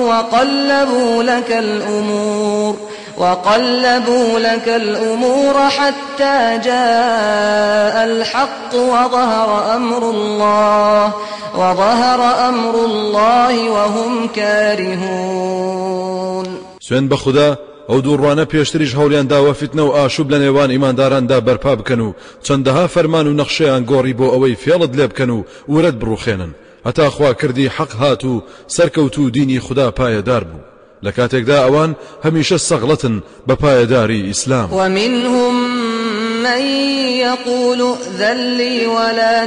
وقلبوا لك الأمور حتى جاء الحق وظهر أمر الله وهم كارهون. سوێن بە خوددا ئەو دووڕوانە پێشتریش هەوڵیان داوە فتنە و ئاشوب لە نێوان ئیمانداراندا بەرپا بکەن و چەندەها فەرمان و نەخشەیان گۆڕی بۆ ئەوەی فێڵت لێ بکەن و ورەت بڕوخێنن هەتا خوا کردی حەق هات و سەرکەوت و دینی خوددا پایەدار بوو لە کاتێکدا ئەوان هەمیشە سەغڵەتن بە پایەداری ئیسلام. ومنهم من يقول ائذن لي ولا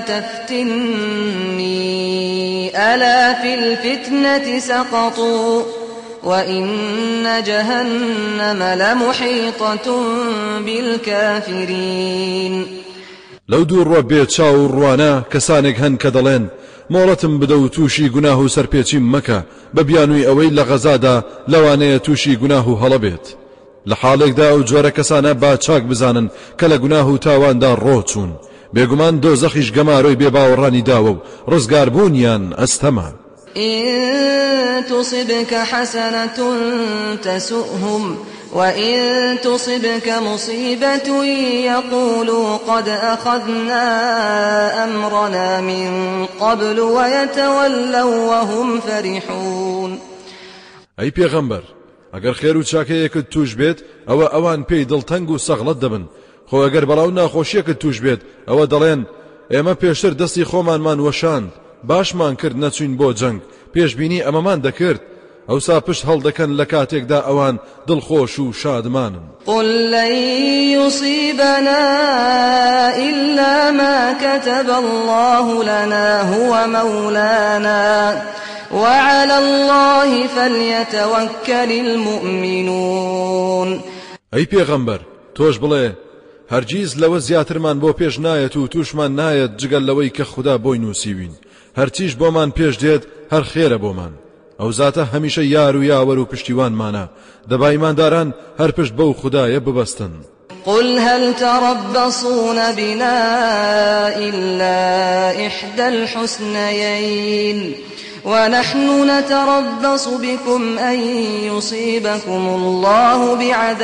تفتني ألا في الفتنة سقطوا وإن جهنم لمحيطة بالكافرين. لو دوور بێت چاو و ڕوانە کەسانێک هەن کە دەڵێن مۆڵەتم بدە و تووشی گوناه و سەرپێچیم مەکە بە بیانووی ئەوەی لە غەزادا لەوانەیە تووشی گوناه و هەڵە بێت لە حاڵێکدا ئەو جۆرە کەسانە با چاک بزانن کە لە گوناه و تاواندا ڕۆچوون بێگومان دۆزەخیش گەمارۆی بێباوەڕانی داوە و ڕزگاربوونیان ئەستەمە. إن تصبك حسنة تسؤهم وإن تصبك مصيبة يقولوا قد أخذنا أمرنا من قبل ويتولوا وهم فرحون. أي پیغمبر ئەگەر خێر و چاکەیەکت توش بێت ئەوە ئەوان پێی دڵتەنگ و سەغڵەت دەبن خۆ ئەگەر بەڵاو ناخۆشیەکت توش بێت ئەوە دەڵێن ئێمە پێشتر دەستی خۆمانمان وەشاند باشمان کرد نەچوین بۆ جەنگ پێشبینی ئەمەمان دەکرد ئەوسا پشت هەڵدەکەن لە کاتێکدا ئەوان دڵخۆش و شادمانن. قل لن يصيبنا إلا ما كتب الله لنا هو مولانا وعلى الله فليتوكل المؤمنون. ئەی پێغەمبەر تۆش بڵێ هەرگیز لەوە زیاترمان بۆ پێش نایەت و تووشمان نایەت جگەل لەوەی کە خوددا بۆی نووسیوین هەرچیش بۆمان پێش دێت هەر خێرە بۆمان ئەو زاتە هەمیشە یار و یاوەر و پشتیوانمانە دەبا ئیمانداران هەر پشت بەو خوددایە ببەستن. قل هل تربصون بنا إلا إحدى الحسنيين ونحن نتربص بكم أن يصيبكم الله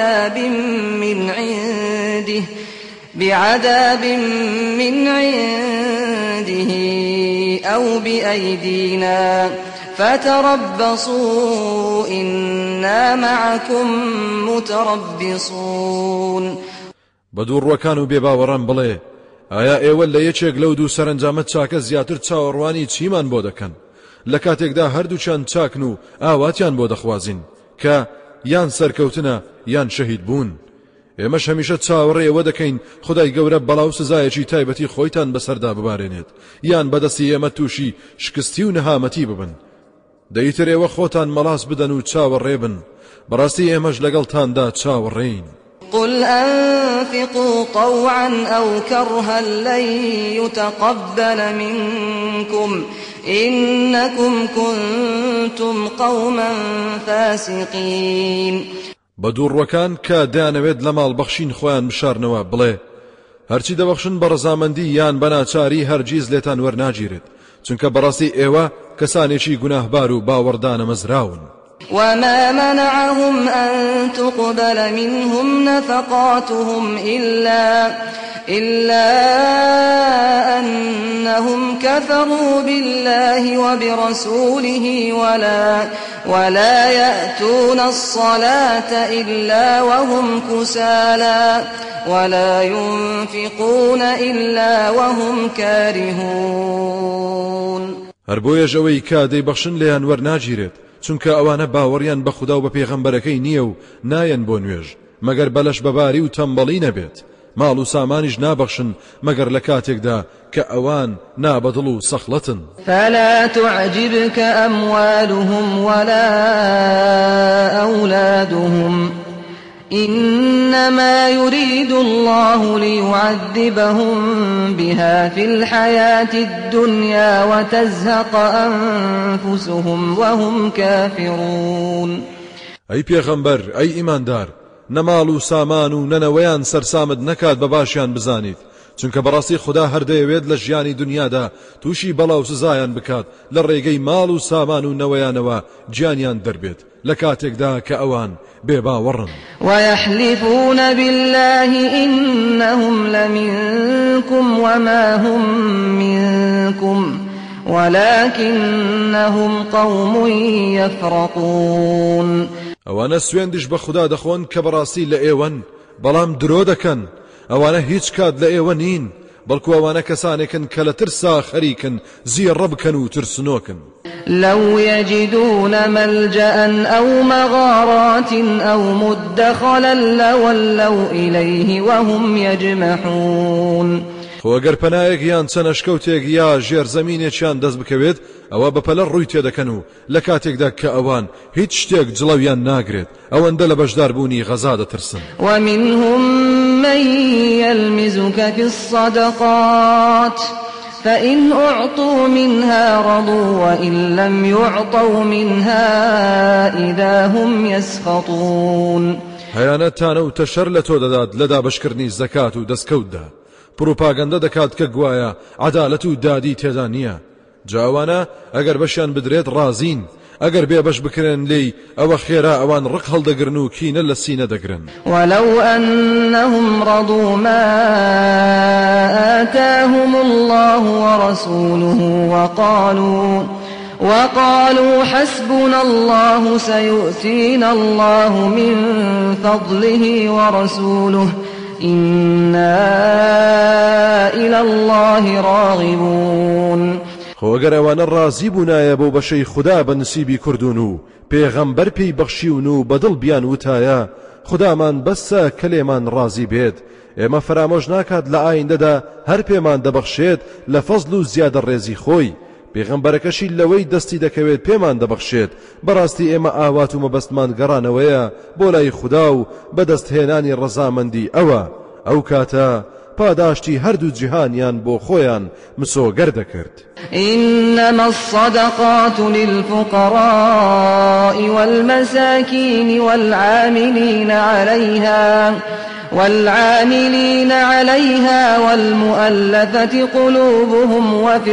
بعذاب من عنده أو بأيدينا فتربصوا إنا معكم متربصون. بدوڕوەکان و بێباوەڕان بڵێ ئایا ئێوە لە یەکێک لەو دوو سەرنجامە چاکە زیاتر چاوەڕوانی چیمان بۆ دەکەن لە کاتێکدا هەردووچان چاکن و ئاواتیان بۆ دەخوازین کە یان سەرکەوتنە یان شەهید بوون ئێمەش هەمیشە چاوەڕێ ئێوە دەکەین خودای گەورە بەڵاو سزایەکی تایبەتی خۆیتان بەسەردا ببارێنێت یان بەدەستی ئێمە تووشی شکستی و نەهامەتی ببن دەیتر ئێوە خۆتان مەڵاس بدەن و چاوەڕێ بن بەڕاستی ئێمەش لەگەڵتاندا چاوەڕێین. قل أنفقوا طوعا أو كرها لن يتقبل منكم إنكم كنتم قوما فاسقين. بدوڕوەکان کە دەیانەوێت لە ماڵ بەخشین خۆیان مشارنەوە بڵێ هەرچی دەبەخشن بە ڕەزامەندی یان بەناچاری هەرگیز لێتان وەرناگیرێت چونکە بەڕاستی ئێوە کەسانێکی گوناهبار و باوەڕدانە مەزراون. وما منعهم أن تقبل منهم نفقاتهم إلا أنهم كفروا بالله وبرسوله ولا يأتون الصلاة إلا وهم كسالى ولا ينفقون إلا وهم كارهون. هەر بۆیەش ئەوەی کە دەیبەخشن لێیان وەرناگیرێت چونکە ئەوانە باوەڕیان بە خوددا و بە پێغەمبەرەکەی نییە و نایەن بۆ نوێژ مەگەر بەلەش بەباری و تەمبەڵی نەبێت ماڵ و سامانیش نابەخشن مەگەر لە کاتێکدا کە ئەوان نابەدڵ و سەخڵەتن. فلا تعجبك أموالهم ولا أولادهم إنما يريد الله ليعذبهم بها في الحياة الدنيا وتزهق أنفسهم وهم كافرون. أي پیغمبر أي ایماندار نەماڵ و سامان و نەنەوەیان سەرسامت نەکات بە باشیان بزانیت چونکە بەڕاستی خوددا هەردەیەوێت لە ژیانی دنیادا تووشی بەڵاو سزایان بکات لە ڕێگەی ماڵ و سامان و نەوەیانەوە گیانیان دەربێت لە کاتێکدا کە ئەوان بێباوەڕن. ويحلفون بالله إنهم لمنكم وما هم منكم ولكنهم قوم يفرقون. ئەوانە سوێندش بە خوددا دەخۆن کە بەڕاستی لە ئێوەن بەڵام درۆ دەکەن ئەوانە هیچ کات لە ئێوە نین بەڵکو ئەوانە کەسانێکن کە لە ترسا خەریکن زیێڕە بکەن و ترسنۆکن. لو يجدون ملجأ أو مغارات أو مدخلا لولوا إليه وهم يجمحون. خۆگەر پەنایەک یان چەنەشکەوتێک یا ژێرزەمینێکیان دەست بکەوێت ئەوە بەپەلە ڕووی تێدەکەن و لە کاتێکدا کە ئەوان هیچ شتێک جڵەویان ناگرێت ئەوەندە لە بەشداربوونی غەزا دەترسن. ومنهم من يلمزك في الصدقات فإن أعطوا منها رضوا وإن لم يعطوا منها إذا هم يسخطون. هەیانەتانە و تەشەر لە تۆ دەدات لە دابەشکردنی زەکات و دەستکەوتدا پروپاگەندە دەکات کە گوایە عەدالەت و دادی تێدا نییە. جاوانە ئەگەر بەشیان بدرێت ڕازین ئەگەر بێبەش بکرێن لێی ئەوە خێرا ئەوان ڕق هەڵدەگرن و کینە لە سینە دەگرن. ولو أنهم رضوا ما آتاهم الله ورسوله وقالوا حسبنا الله سيؤتينا الله من فضله ورسوله إنا إلى الله راغبون. خۆگەر ئەوانە ڕازی بوونایە بۆ بەشەی خوددا بە نسیبی کردوون و پێغەمبەر پێی بەخشیون و بەدڵ بیان وتایە خودامان بەسە کە لێمان ڕازی بێت ئێمە فرامۆژ ناکات لە ئایندەدا هەر پێمان دەبەخشێت لە فەزل و زیادە ڕێزی خۆی پێغەمبەرەکەشی لەوەی دەستی دەکەوێت پێمان دەبەخشێت بەڕاستی ئێمە ئاوات و مەبەستمان گەڕانەوەیە بۆ لای خوددا و بەدەستهێنانی ڕەزامەندی ئەو کاتە پاداشتی هەردوو جیهانیان بۆ خۆیان مسۆگەر دەکرد. إنما الصدقات للفقراء والمساكين والعاملين عليها والمؤلفة قلوبهم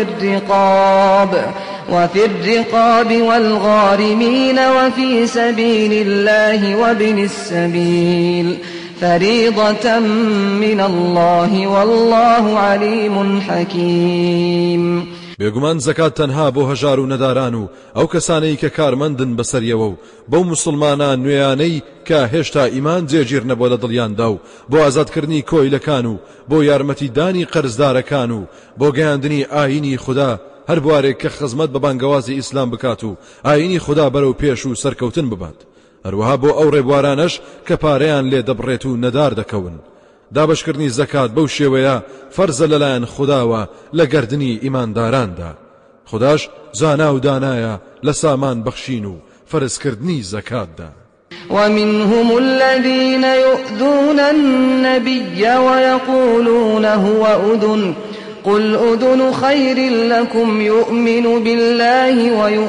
وفي الرقاب والغارمين وفي سبيل الله وابن السبيل فريضة من الله والله عليم حكيم. بێگومان زەکات تەنها بۆ هەژار و نەداران و ئەو کەسانەی کە کارمەندن بەسەریەوە و بەو موسڵمانان نوێیانەی کە هێشتا ئیمان جێگیر نەبووە لە دڵیاندا و بۆ ئازادکردنی کۆیلەکان و بۆ یارمەتیدانی قەرزدارەکان و بۆ گەیاندنی ئاینی خوددا هەر بوارێک کە خزمەت بە بانگەوازی ئیسلام بکات و ئاینی خوددا بەرەو پێش و سەرکەوتن ببات. هەروەها بۆ ئەو ڕێبوارانەش کە پارەیان لێ دەبڕێت و نەدار دەکەون. دابشکردنی زەکات بەو شێوەیە فەرزە لەلایەن خودداوە لە گەردنی ئیمانداراندا. خودداش زانا و دانایە لە سامان بەخشین و فەرزکردنی زەکاتدا. ومنهم الذين يؤذون النبي ويقولون هو أذن قل أذن خير لكم يؤمن بالله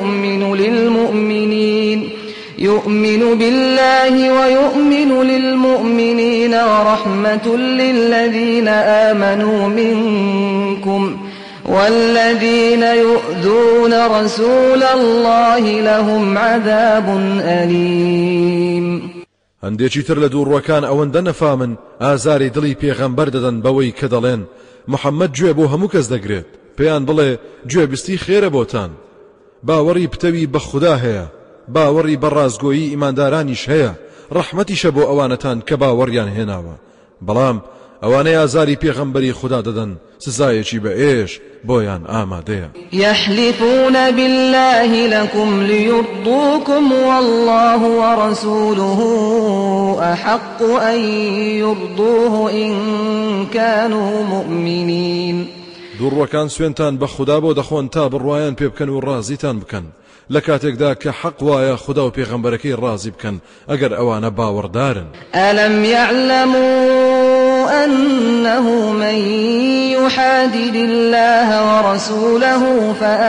ويؤمن للمؤمنين ورحمة للذين آمنوا منكم والذين يؤذون رسول الله لهم عذاب أليم. هەندێکی تر لە دووڕوەکان ئەوەندە نەفامن ئازاری دڵی پێغەمبەر دەدەن بەوەی کە دەڵێن محەممەد گوێ بۆ هەموو کەس دەگرێت پێیان بڵێ گوێبستی خێرە بۆتان باوەڕی پتەوی بە خوددا هەیە باوەڕی بە ڕازگۆیی ئیماندارانیش هەیە ڕەحمەتیشە بۆ ئەوانەتان کە باوەڕیان هێناوە بەڵام ئەوانەی ئازاری پێغەمبەری خوددا دەدەن سزایەکی بە ئێش بۆیان ئامادەیە. يحلفون بالله لكم ليرضوكم والله ورسوله أحق أن يرضوه إن كانوا مؤمنين. دوڕوەکان سوێنتان بە خوددا بۆ دەخۆن تا بڕوایان پێ بکەن و ڕازیتان بکەن لە کاتێکدا کە حەق وایە خوددا و پێغەمبەرەکەی ڕازی بکەن ئەگەر ئەوانە باوەڕدارن. ئەلەم يعلموا أنه من يحادد الله ورسوله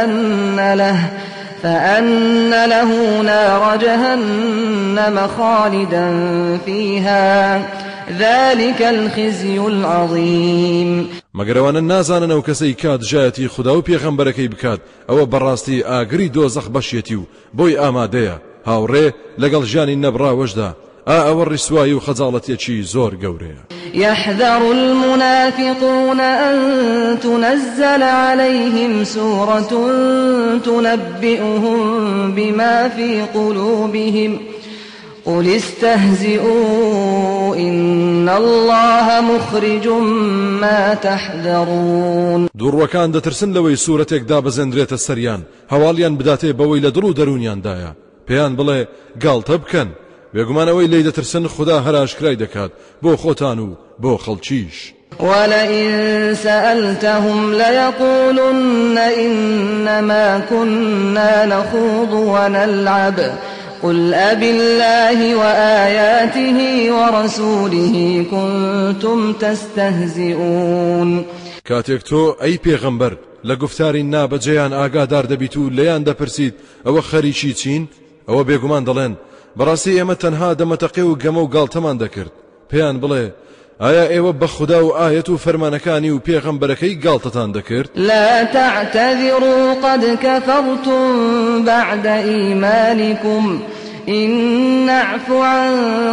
فأن له نار جهنم خالدا فيها ذلك الخزي العظيم. مەگەرەوانە نازانن ئەو کەسەی کات ژایەتی خوددا و پێغەمبەرەکەی بکات ئەوە بەڕاستی ئاگری دۆزەخ بەشێتی و بۆی ئامادەیە هاوڕێ لەگەڵ ژیانی نەبراوەشدا ئەوە ڕیسوایی و خەجاڵەتێکی زۆر گەورەیە. يحذر المنافقون أن تنزل عليهم سورة تنبئهم بما في قلوبهم قل استهزئوا إن الله مخرج ما تحذرون. دوڕوەکان دەترسن لەوەی سوورەتێک دابەزێنرێتە سەریان هەواڵیان بداتێ بەوەی لە دڵ و دەرونیاندایە پێیان بڵێ گاڵتە بکەن بێگومانەوەی لی دەترسن خوددا هەراشکرای دەکات بۆ خۆتان و بۆ خەڵکیش. ولئن سألتهم ليقولن إنما كنا نخوض ونلعب قل أبالله وآياته ورسوله كنتم تستهزئون. کاتێک تۆ ئەی پێغەمبەر لە گفتاری نابەجێیان ئاگادار دەبیت و لەیان دەپرسیت ئەوە خەریکی چین ئەوە بێگومان دەڵێن بەڕاستی ئێمە تەنها دەمەتەقێ و گەمە و گاڵتەمان دەکرد پێیان بڵێ ئایا ئێوە بە خوددا و ئایەت و فەرمانەکانی و پێغەمبەرەکەی گاڵتەتان دەکرد؟ لا تعتذروا قد كفرتم بعد إيمانكم إن نعف عن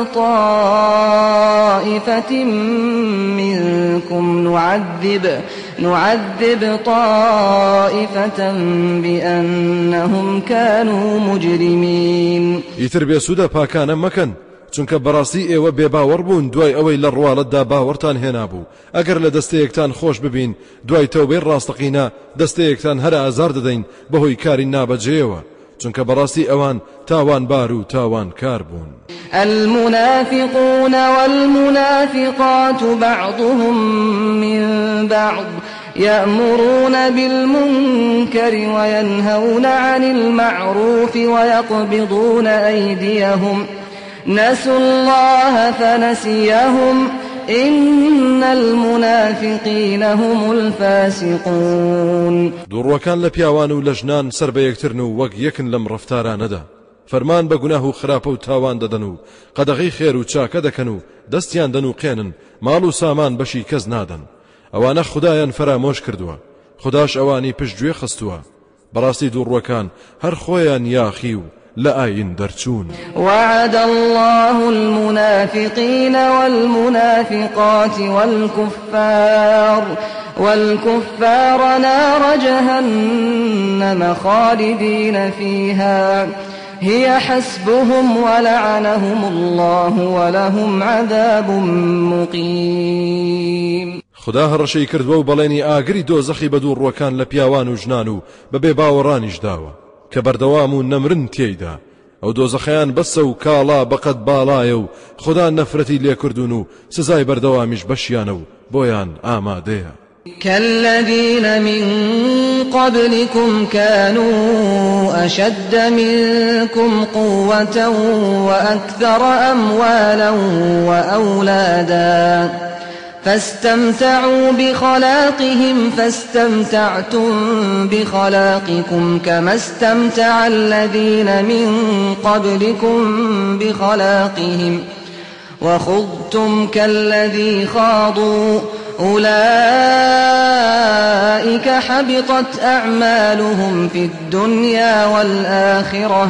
طائفة منكم نعذب طائفة بأنهم كانوا مجرمين. ئیتر بێسوودە پاکانە مەکەن چونکە بەڕاستی ئێوە بێباوەڕ بوون دوای ئەوەی لە ڕواڵەتدا باوەڕتان هێنابوو ئەگەر لە دەستەیەکتان خۆش ببین دوای تەوبەی ڕاستەقینە دەستەیەکتان هەر ئازار دەدەین بەهۆی کاری نابەجێیەوە چونکە بەڕاستی ئەوان تاوانبار و تاوانکار بوون. المنافقون والمنافقات بعضهم من بعض يأمرون بالمنكر وينهون عن المعروف ويقبضون أيديهم نسوا الله فنسيهم إن المنافقين هم الفاسقون. دوڕوەکان لە پیاوان و لە ژنان سەر بە یەکترن و وەک یەکن لەم ڕەفتارانەدا فەرمان بە گوناه و خراپە و تاوان دەدەن و قەدەغی خێر و چاکە دەکەن و دەستیان دەن و قێنن ماڵ و سامان بەشی کەس نادەن ئەوانە خودایان فەرامۆش کردووە خوداش ئەوانی پشتگوێ خستووە بەڕاستی دوڕوەکان هەر خۆیان یاخی و لآين درچون. وعد الله المنافقين والمنافقات والكفار نار جهنم خالدين فيها هي حسبهم ولعنهم الله ولهم عذاب مقيم. خدا هەڕەشەی کردووە و بەڵێنی ئاگری دۆزەخی بە دووڕوەکان لە پیاوان و ژنان و بەبێ باوەڕانیش داوە کە بەردەوام و نەمرن تێیدا ئەو دۆزەخەیان بەسە و کاڵا بەقەت باڵایە و خدا نەفرەتی لێکردون و سزای بەردەوامیش بەشیانە و بۆیان ئامادەیە. كالذين من قبلكم كانوا أشد منكم قوة وأكثر أموالا وأولادا فاستمتعوا بخلاقهم فاستمتعتم بخلاقكم كما استمتع الذين من قبلكم بخلاقهم وخضتم كالذي خاضوا أولئك حبطت أعمالهم في الدنيا والآخرة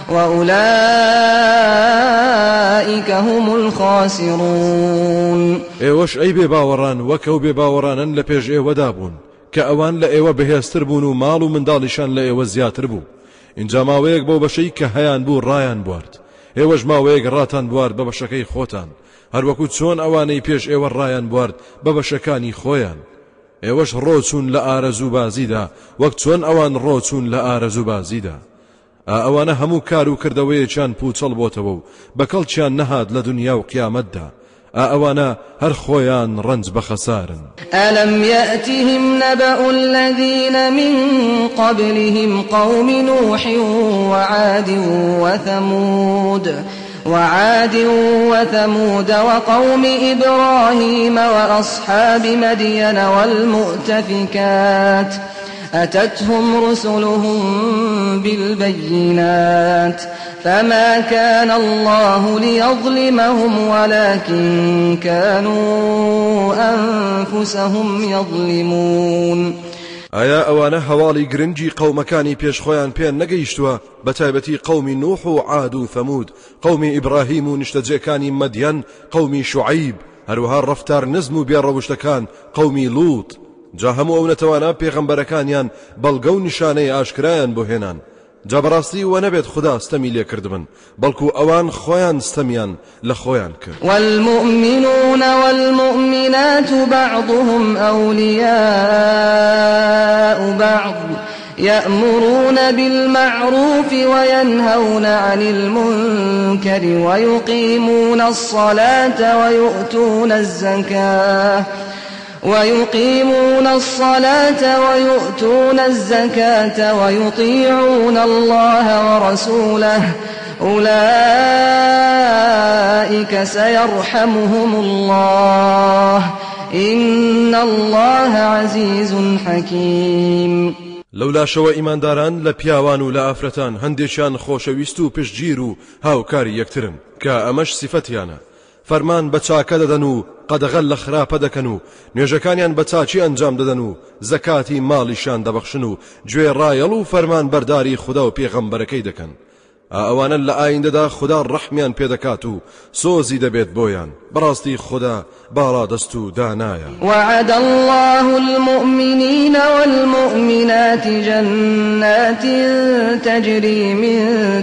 وأولئك هم الخاسرون. ئێوەش ئەی بێباوەڕان وەکەو بێباوەڕانن لە پێش ئێوەدا بوون کە ئەوان لە ئێوە بەهێزتر بوون و ماڵ و منداڵیشان لە ئێوە زیاتر بوو اینجا ماوەیەک بۆ بەشەی کە هەیان بوو ڕایان بوارد ئێوەش ماوەیەک ڕاتان بوارد بە بەشەکەی خۆتان هەروەکو چۆن ئەوانەی پێش ئێوە ڕایان بوارد بە بەشەکانی خۆیان ئێوەش ڕۆچون لە ئارەزوو بازیدا وەک چۆن ئەوان ڕۆچون لە ئارەزوو بازیدا ئەوانە هەموو کار و کردەوەیەکیان پوچەڵ بۆتەوە و بەکەڵچیان نەهات لە دنیا و قیامەتدا ئەوانە هەر خۆیان ڕەنج بەخەسارن ألم يأتهم نبأ الذين من قبلهم قوم نوح وعاد وثمود وقوم إبراهيم وأصحاب مدين والمؤتفكات أتتهم رسلهم بالبينات فما كان الله ليظلمهم ولكن كانوا أنفسهم يظلمون ئایا ئەوانە هەواڵی گرنگی قەومەکانی پێشخۆیان پێ نەگەیشتووە بەتایبەتی قەومی نوح و عاد و ثەمود قەومی ئیبراهیم و نیشتەجێکانی مەدیەن قەومی شوعیب هەروەها ڕەفتار نزم و بێڕەوشتەکان قەومی لوط جا هەموو ئەو نەتەوانە پێغەمبەرەکانیان بەڵگە و نیشانەی ئاشکرایان بۆ هێنان جا بەڕاستی وە نەبێت خوددا ستەمی لێ کردبن بەڵکو ئەوان خۆیان ستەمیان لە خۆیان کرد والمؤمنون والمؤمنات بعضهم أولياء بعض يأمرون بالمعروف وينهون عن المنكر ويقيمون الصلاة ويؤتون الزكاة ويطيعون الله ورسوله أولئك سيرحمهم الله إن الله عزيز حكيم لولا شەوە ئیمانداران لە پیاوان و لە ئافرەتان هەندێکیان خۆشەویست و پشتگیر و هاوکاری یەکترن کە ئەمەش سیفەتیانە فەرمان بە چاکە دەدەن و قەدەغەل لە خراپە دەکەن و نوێژەکانیان بە چاچی ئەنجام دەدەن و زەکاتی ماڵیشان دەبەخشن و گوێ ڕایەڵ و فەرمان بەرداری خوددا و پێغەمبەرەکەی دەکەن ئەوانە لە ئایندەدا خوددا ڕەحمیان پێدەکات و سۆزی دەبێت بۆیان بەڕاستی خوددا باڵا دەست و دانایە وعد الله المؤمنين والمؤمنات جنات تجري من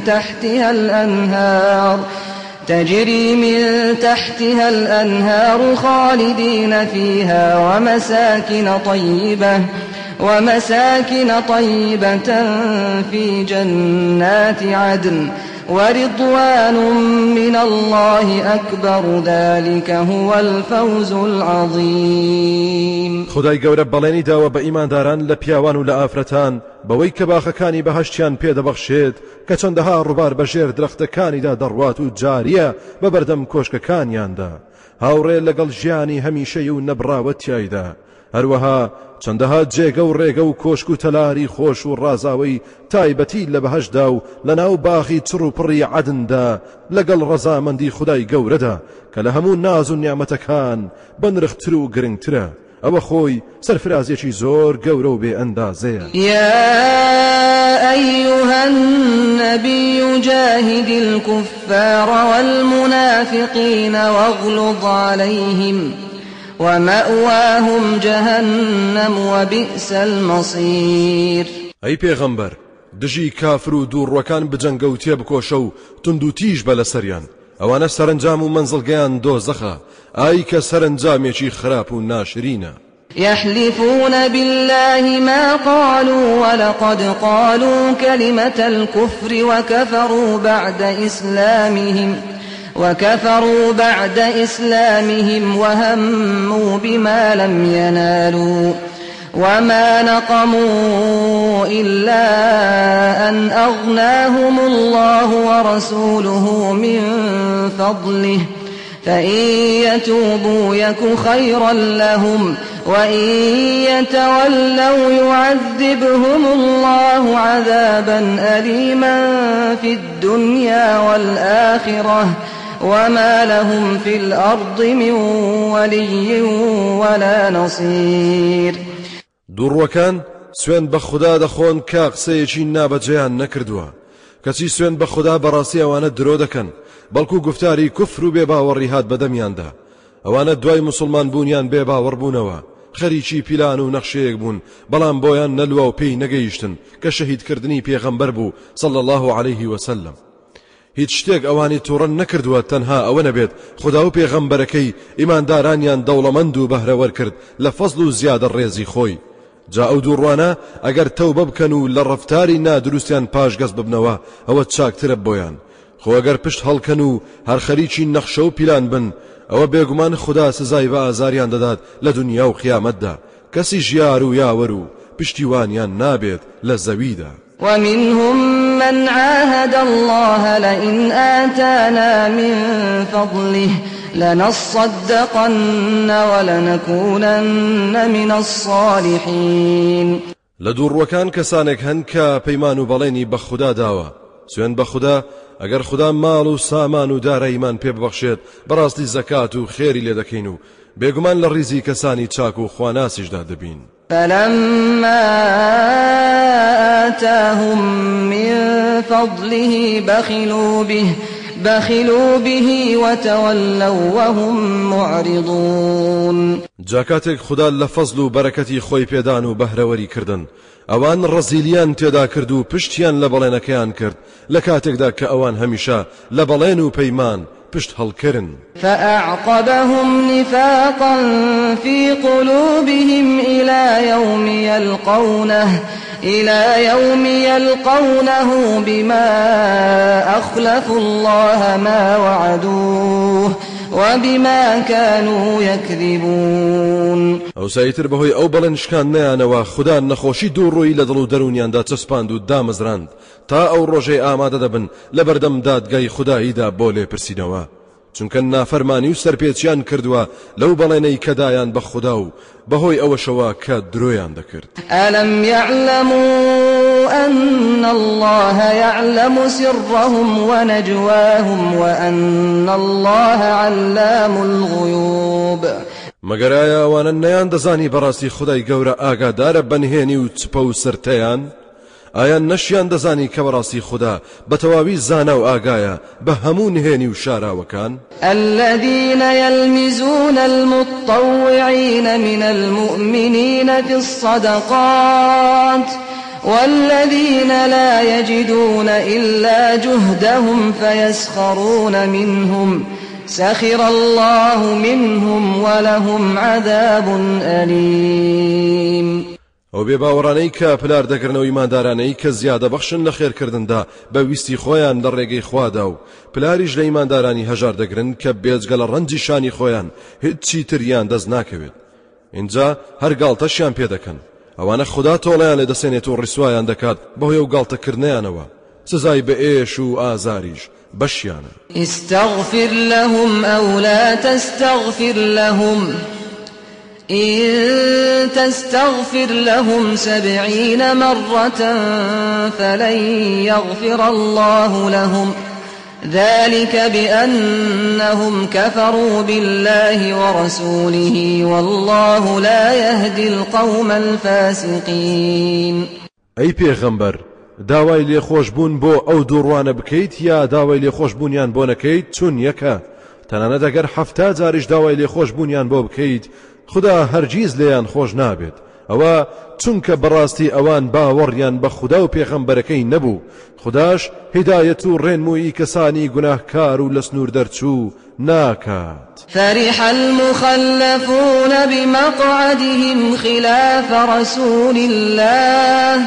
تحتها الأنهار خالدين فيها ومساكن طيبة في جنات عدن ورضوان من الله أكبر ذلك هو الفوز العظيم خدای گەورە بەڵێنی داوە بە ئیمانداران لە پیاوان و لە ئافرەتان بەوەی کە باخەکانی بەهەشتیان پێدەبەخشێت کە چەندەها ڕووبار بەژێر درەختەکانیدا دەڕوات و جاریە بە بەردەم کۆشکەکانیاندا هاوڕێ لەگەڵ ژیانی هەمیشەی و نەبراوە تیایدا هەروەها چەندەها جێگە و ڕێگە و کۆشک و تەلاری خۆش و ڕازاوی تایبەتی لە بەهەشدا و لەناو باخی چڕ و پڕی عەدندا لەگەڵ ڕەزامەندی خودای گەورەدا کە لە هەموو ناز و نیعمەتەکان بەنرختر و گرنگترە ئەوە خۆی سەرفرازێکی زۆر گەورە و بێ ئەندازەیە يا أيها النبي جاهد الكفار والمنافقين واغلظ عليهم ومأواهم جهنم وبئس المصير ئەی پێغەمبەر دژی کافر و دووڕوەکان بجەنگە و تێبکۆشە و تند و تیژ بە لەسەریان ئەوانە سەرنجام و مەنزڵگەیان دۆزەخە ئای کە سەرنجامێکی خراپ و ناشرینە يحلفون بالله ما قالوا ولقد قالوا كلمة الكفر وكفروا بعد إسلامهم وهموا بما لم ينالوا وما نقموا إلا أن أغناهم الله ورسوله من فضله فإن يتوبوا يك خيرا لهم وإن يتولوا يعذبهم الله عذابا أليما في الدنيا والآخرة وما لهم في الأرض من ولي ولا نصير دووڕوەکان سوێن بە خوددا دەخۆن کە قسەیەکی نابەجێیان نەکردووە کەچی سوێن بە خوددا بەڕاستی ئەوانە درۆ دەکەن بەڵکو گفتاری کوفر و بێباوەڕی هات بەدەمیاندا ئەوانە دوای موسڵمان بوونیان بێباوەڕ بوونەوە خەریکی پیلان و نەخشەیەک بوون بەڵام بۆیان نەلووە و پێی نەگەیشتن کە شەهیدکردنی پێغەمبەر بوو صلی الله عليه وسلم هیچ شتێک ئەوانی تووڕەن نەکردووە تەنها ئەوە نەبێت خوددا و پێغەمبەرەکەی ئیماندارانیان دەوڵەمەند و بەهرەوەر کرد لە فەزڵ و زیادە ڕێزی خۆی. جا ئەو دووڕوانە ئەگەر تەوبە بکەن و لە ڕەفتاری نادروستیان پاشگەز ببنەوە ئەوە چاکترە بۆیان. خۆ ئەگەر پشت هەڵکەن و هەر خەریکی نەخشە و پیلان بن ئەوە بێگومان خوددا سزای بە ئازاریان دەدات لە دنیا و قیامەتدا. کەسی ژیار و یاوەر و پشتیوانیان نابێت لە زەویدا. ومنهم من عاهد الله لئن آتانا من فضله لنصدقن ولنكونن من الصالحين. لدوڕوەکان کەسانێک هەن کە پەیمان و بەڵێنی بە خوددا داوە. سوێن بە خوددا ئەگەر خوددا ماڵ و سامان و داراییمان پێ ببەخشێت بەڕاستی زەکات و خێری لێ دەکەین و بێگومان لە ڕیزی کەسانی چاک و خواناسیشدا دەبین. فلما آتاهم من فضله بخلوا به وتولوا وهم معرضون. جاکاتێک خوددا لە فەزڵ و بەرەکەتی خۆی پێدان و بەهرەوەری کردن ئەوان ڕەزیلیان تێدا کرد و پشتیان لە بەڵێنەکەیان کرد لە کاتێکدا کە ئەوان هەمیشە لە بەڵێن و پەیمان پشت هەڵکردن. فأعقبهم نفاقا في قلوبهم إلى يوم يلقونه بما أخلفوا الله ما وعدوه وبما كانوا يكذبون. ئەو سایتر بەهۆی ئەو بەڵێنشکاندنیانەوە خوددا نەخۆشی دووڕووی لە دڵ و دەرونیاندا چەسپاند و دامەزراند تا ئەو ڕۆژەی ئامادە دەبن لە بەردەم دادگای خوداییدا بۆ لێپرسینەوە. چونکە نافەرمانی و سەرپێچیان کردووە لەو بەڵێنەی کەدایان بە خوددا و بەهۆی ئەوەشەوە کە درۆیان دەکرد. ئەلەم يعلموا أن الله يعلم سرهم ونجواهم وأن الله علام الغيوب. مەگەر ئایا ئەوانە نەیان دەزانی بەڕاستی خودای گەورە ئاگادارە بەنهێنی و چپە و سرتەیان؟ ئایا نەشیان دەزانی کە بەڕاستی خوددا بە تەواوی زانا و ئاگایە بە هەموو نهێنی و شاراوەکان؟ الذين يلمزون المطوعين من المؤمنين في الصدقات والذين لا يجدون إلا جهدهم فيسخرون منهم سخر الله منهم ولهم عذاب أليم. ئەو بێباوەڕانەی کە پلار دەکردنەوە ئیماندارانەی کە زیادە بەخشن لە خێرکردندا بە ویستی خۆیان لە ڕێگەی خوادا و پلاریش لە ئیماندارانی هەژار دەگرن کە بێجگە لە ڕەنجی شانی خۆیان هیچی تریان دەست ناکەوێت. اینجا هەر گاڵتەشیان پێ دەکەن. ئەوانە خوددا تۆڵەیان لێ دەسێنێت و ڕیسوایان دەکات بەهۆی ئەو گاڵتەکردنیانەوە. سزای بە ئێش و ئازاریش بەشیانە. استغفر لهم أو لا تستغفر لهم إن تستغفر لهم 70 مرة فلن يغفر الله لهم ذلك بأنهم كفروا بالله ورسوله والله لا يهدي القوم الفاسقين. أي پیغمبر داوای لێخۆشبوون بۆ ئەو دووڕوانە بکەیت یا داوای لێخۆشبوونیان بۆ نەکەیت چون یەکە. تەنانەت ئەگەر 70 جاریش داوای لێخۆشبوونیان بۆ بکەیت خدا هەرگیز لێیان خۆش نابێت. ئەوە چونکە بەڕاستی ئەوان باوەڕیان بە خوددا و پێغەمبەرەکەی نەبوو. خودداش هیدایەت و ڕێنمووی کەسانی گوناهکار و لە سنوور دەرچوو ناکات. فرح المخلفون بمقعدهم خلاف رسول الله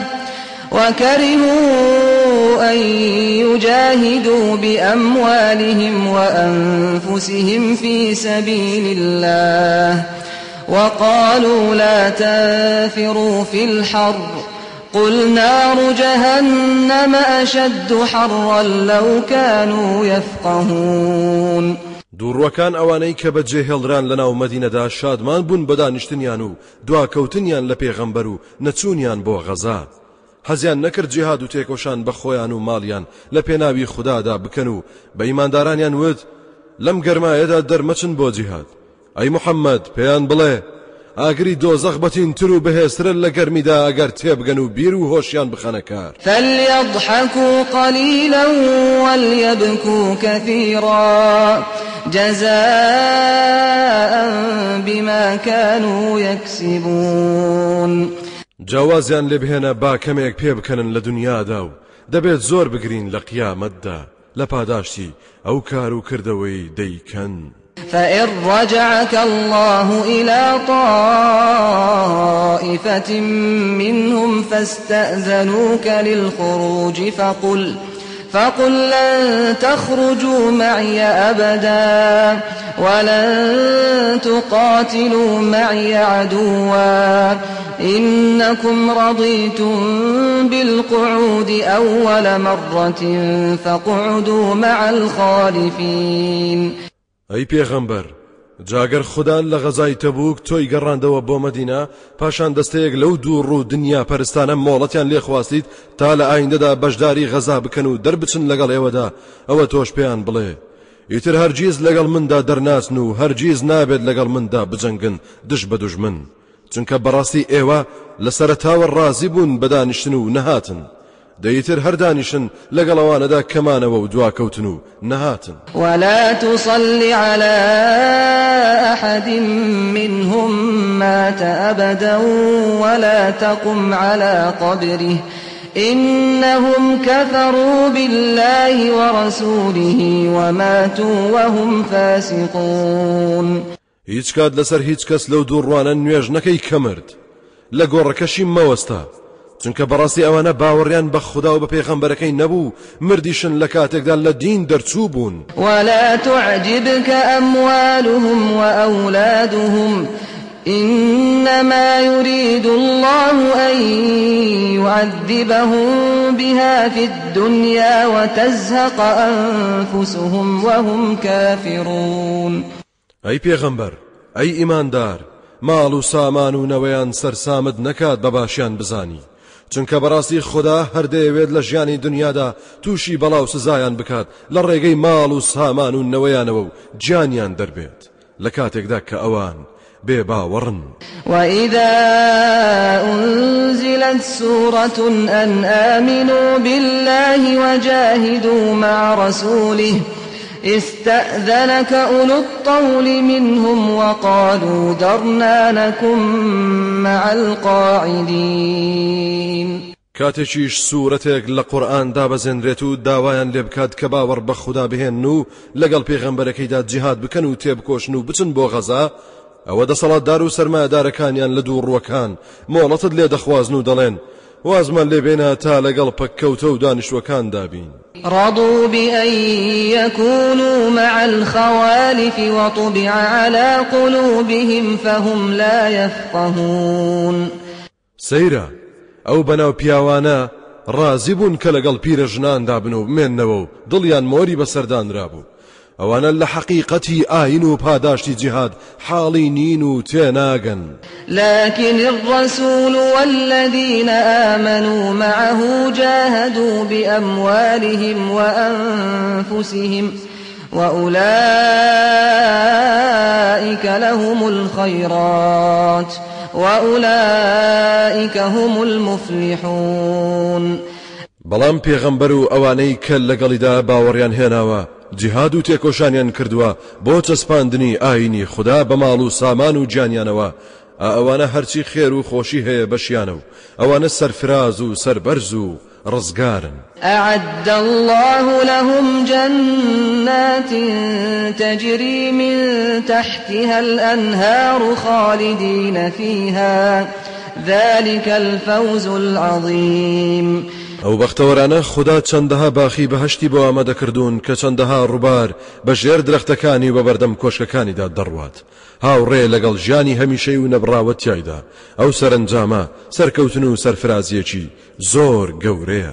وكرهوا أن يجاهدوا بأموالهم وأنفسهم في سبيل الله وقالوا لا تنفروا في الحر قل نار جهنم أشد حرا لو كانوا يفقهون. دووڕوەکان ئەوانەی کە بەجێ هێڵدران لەناو مەدینەدا شادمان بوون بە دانیشتنیان و دواکەوتنیان لە پێغەمبەر و نەچوونیان بۆ غەزا. حەزیان نەکرد جیهاد و تێکۆشان بە خۆیان و ماڵیان لە پێناوی خوددادا بکەن و بە ئیماندارانیان وت لەم گەرمایەدا دەرمەچن بۆ جیهاد. ئەی محەممەد پێیان بڵێ ئاگری دۆزەخ بەتینتر و بەهێزترن لە گەرمیدا ئەگەر تێبگەن و بیر و هۆشیان بخەنە کار. فليضحكوا قليلا وليبكوا كثيرا جزاء بما كانوا يكسبون. جوازیان لێ بهێنە با کەمێک پێ بکەنن لە دنیادا و دەبێت زۆر بگرین لە قیامەتدا لە پاداشتی ئەو کار و کردەوەی دەیکەن. فإن رجعك الله إلى طائفة منهم فاستأذنوك للخروج فقل لن تخرجوا معي أبدا ولن تقاتلوا معي عدوا إنكم رضيتم بالقعود أول مرة فاقعدوا مع الخالفين. ئەی پێغەمبەر، جاگەر خوددا لە غەزای تەبوک تۆی گەڕاندەوە بۆ مەدینە، پاشان دەستەیەک لەو دوو ڕوو دنیا پەرستانە مۆڵەتیان لێخواستیت تا لە ئایندەدا بەشداری غەزا بکەن و دەربچن لەگەڵ ئێوەدا، ئەوە تۆش پێیان بڵێ ئیتر هەرگیز لەگەڵ مندا دەرناچن و هەرگیز نابێت لەگەڵ مندا بجەنگن دژ بە دوژمن، چونکە بەڕاستی ئێوە لە سەرەتاوە ڕازی بوون بەدانیشتن و نەهاتن، دەیتر هەردانیشن لەگەڵەوانەدا کەمانەوە و دواکەوتن و نەهاتن. ولا تصل على أحد منهم مات أبدا ولا تقم على قبره إنهم كفروا بالله ورسوله وماتوا وهم فاسقون. هیچ کات لەسەر هیچ کەس لەو دوو ڕوانە نوێژ نەکەی کەمرد لە گۆڕەکەشی مەوەستا، چونکە بەڕاستی ئەوانە باوەڕیان بە خوددا و بە پێغەمبەرەکەی نەبوو، مردیشن لە کاتێکدا لە دین دەرچوو بوون. ولا تعجبك أموالهم وأولادهم إنما يريد الله أن يعذبهم بها في الدنيا وتزهق أنفسهم وهم كافرون. ئەی پێغەمبەر، ئەی ئیماندار، ماڵ و سامان و نەوەیان سەرسامت نەکات بە باشیان بزانی، چونکە بەڕاستی خوددا هەردەیەوێت لە ژیانی دنیادا تووشی بەڵاو سزایان بکات لە ڕێگەی ماڵ و سامان و نەوەیانەوە و گیانیان دەربێت لە کاتێکدا کە ئەوان بێباوەڕن. وإذا أنزلت سورة أن آمنوا بالله وجاهدوا مع رسوله استأذنك أولو الطول منهم وقالوا ذرنا نكن مع القاعدين. کاتێکیش سوورەتێک لە قورئان دابەزێنرێت و داوایان لێ بکات کە باوەڕ بە خوددا بهێن و لەگەڵ پێغەمبەرەکەیدا جیهاد بکەن و تێبکۆشن و بچن بۆ غەزا، ئەوە دەسەڵاتدار و سەرمایەدارەکانیان لە دوو ڕووەکان مۆڵەتت لێ دەخوازن و دەڵێن وازمان لێبێنە تا لەگەڵ پەککەوتە و دانیشتوەکان دابین. رضوا بأن يكونوا مع الخوالف وطبع على قلوبهم فهم لا يفقهون. سەیرە ئەو بەناو پیاوانە ڕازی بوون کە لەگەڵ پیرە ژناندا بن و بمێننەوە و دڵیان مۆری بەسەردانرابوو، ئەوانە لە حەقیقەتی ئاین و پاداشتی جیهاد حاڵی نین و تێناگەن. لكن الرسول والذين آمنوا معه جاهدوا بأموالهم وأنفسهم وأولئك لهم الخيرات وأولئك هم المفلحون. بەڵام پێغەمبەر و ئەوانەی کە لەگەڵیدا باوەڕیان هێناوە جیهاد و تێکۆشانیان کردووە بۆ چەسپاندنی ئاینی خوددا بە ماڵ و سامان و جانیانەوە، ئەوانە هەرچی خێر و خۆشی هەیە بەشیانە و ئەوانە سەرفراز و سەربەرز و ڕزگارن. أعد الله لهم جنات تجري من تحتها الأنهار خالدين فيها ذلك الفوز العظيم. ئەو بەختەوەرانە خوددا چەندەها باخی بەهەشتی بۆ ئامادەکردوون کە چەندەها ڕووبار بە ژێر درەختەکانی و بە بەردەم کۆشکەکانیدا دەڕوات، هاوڕێ لەگەڵ ژیانی هەمیشەی و نەبڕاوە تیایدا. ئەو سەرنجامە سەرکەوتن و سەرفرازیەکی زۆر گەورەیە.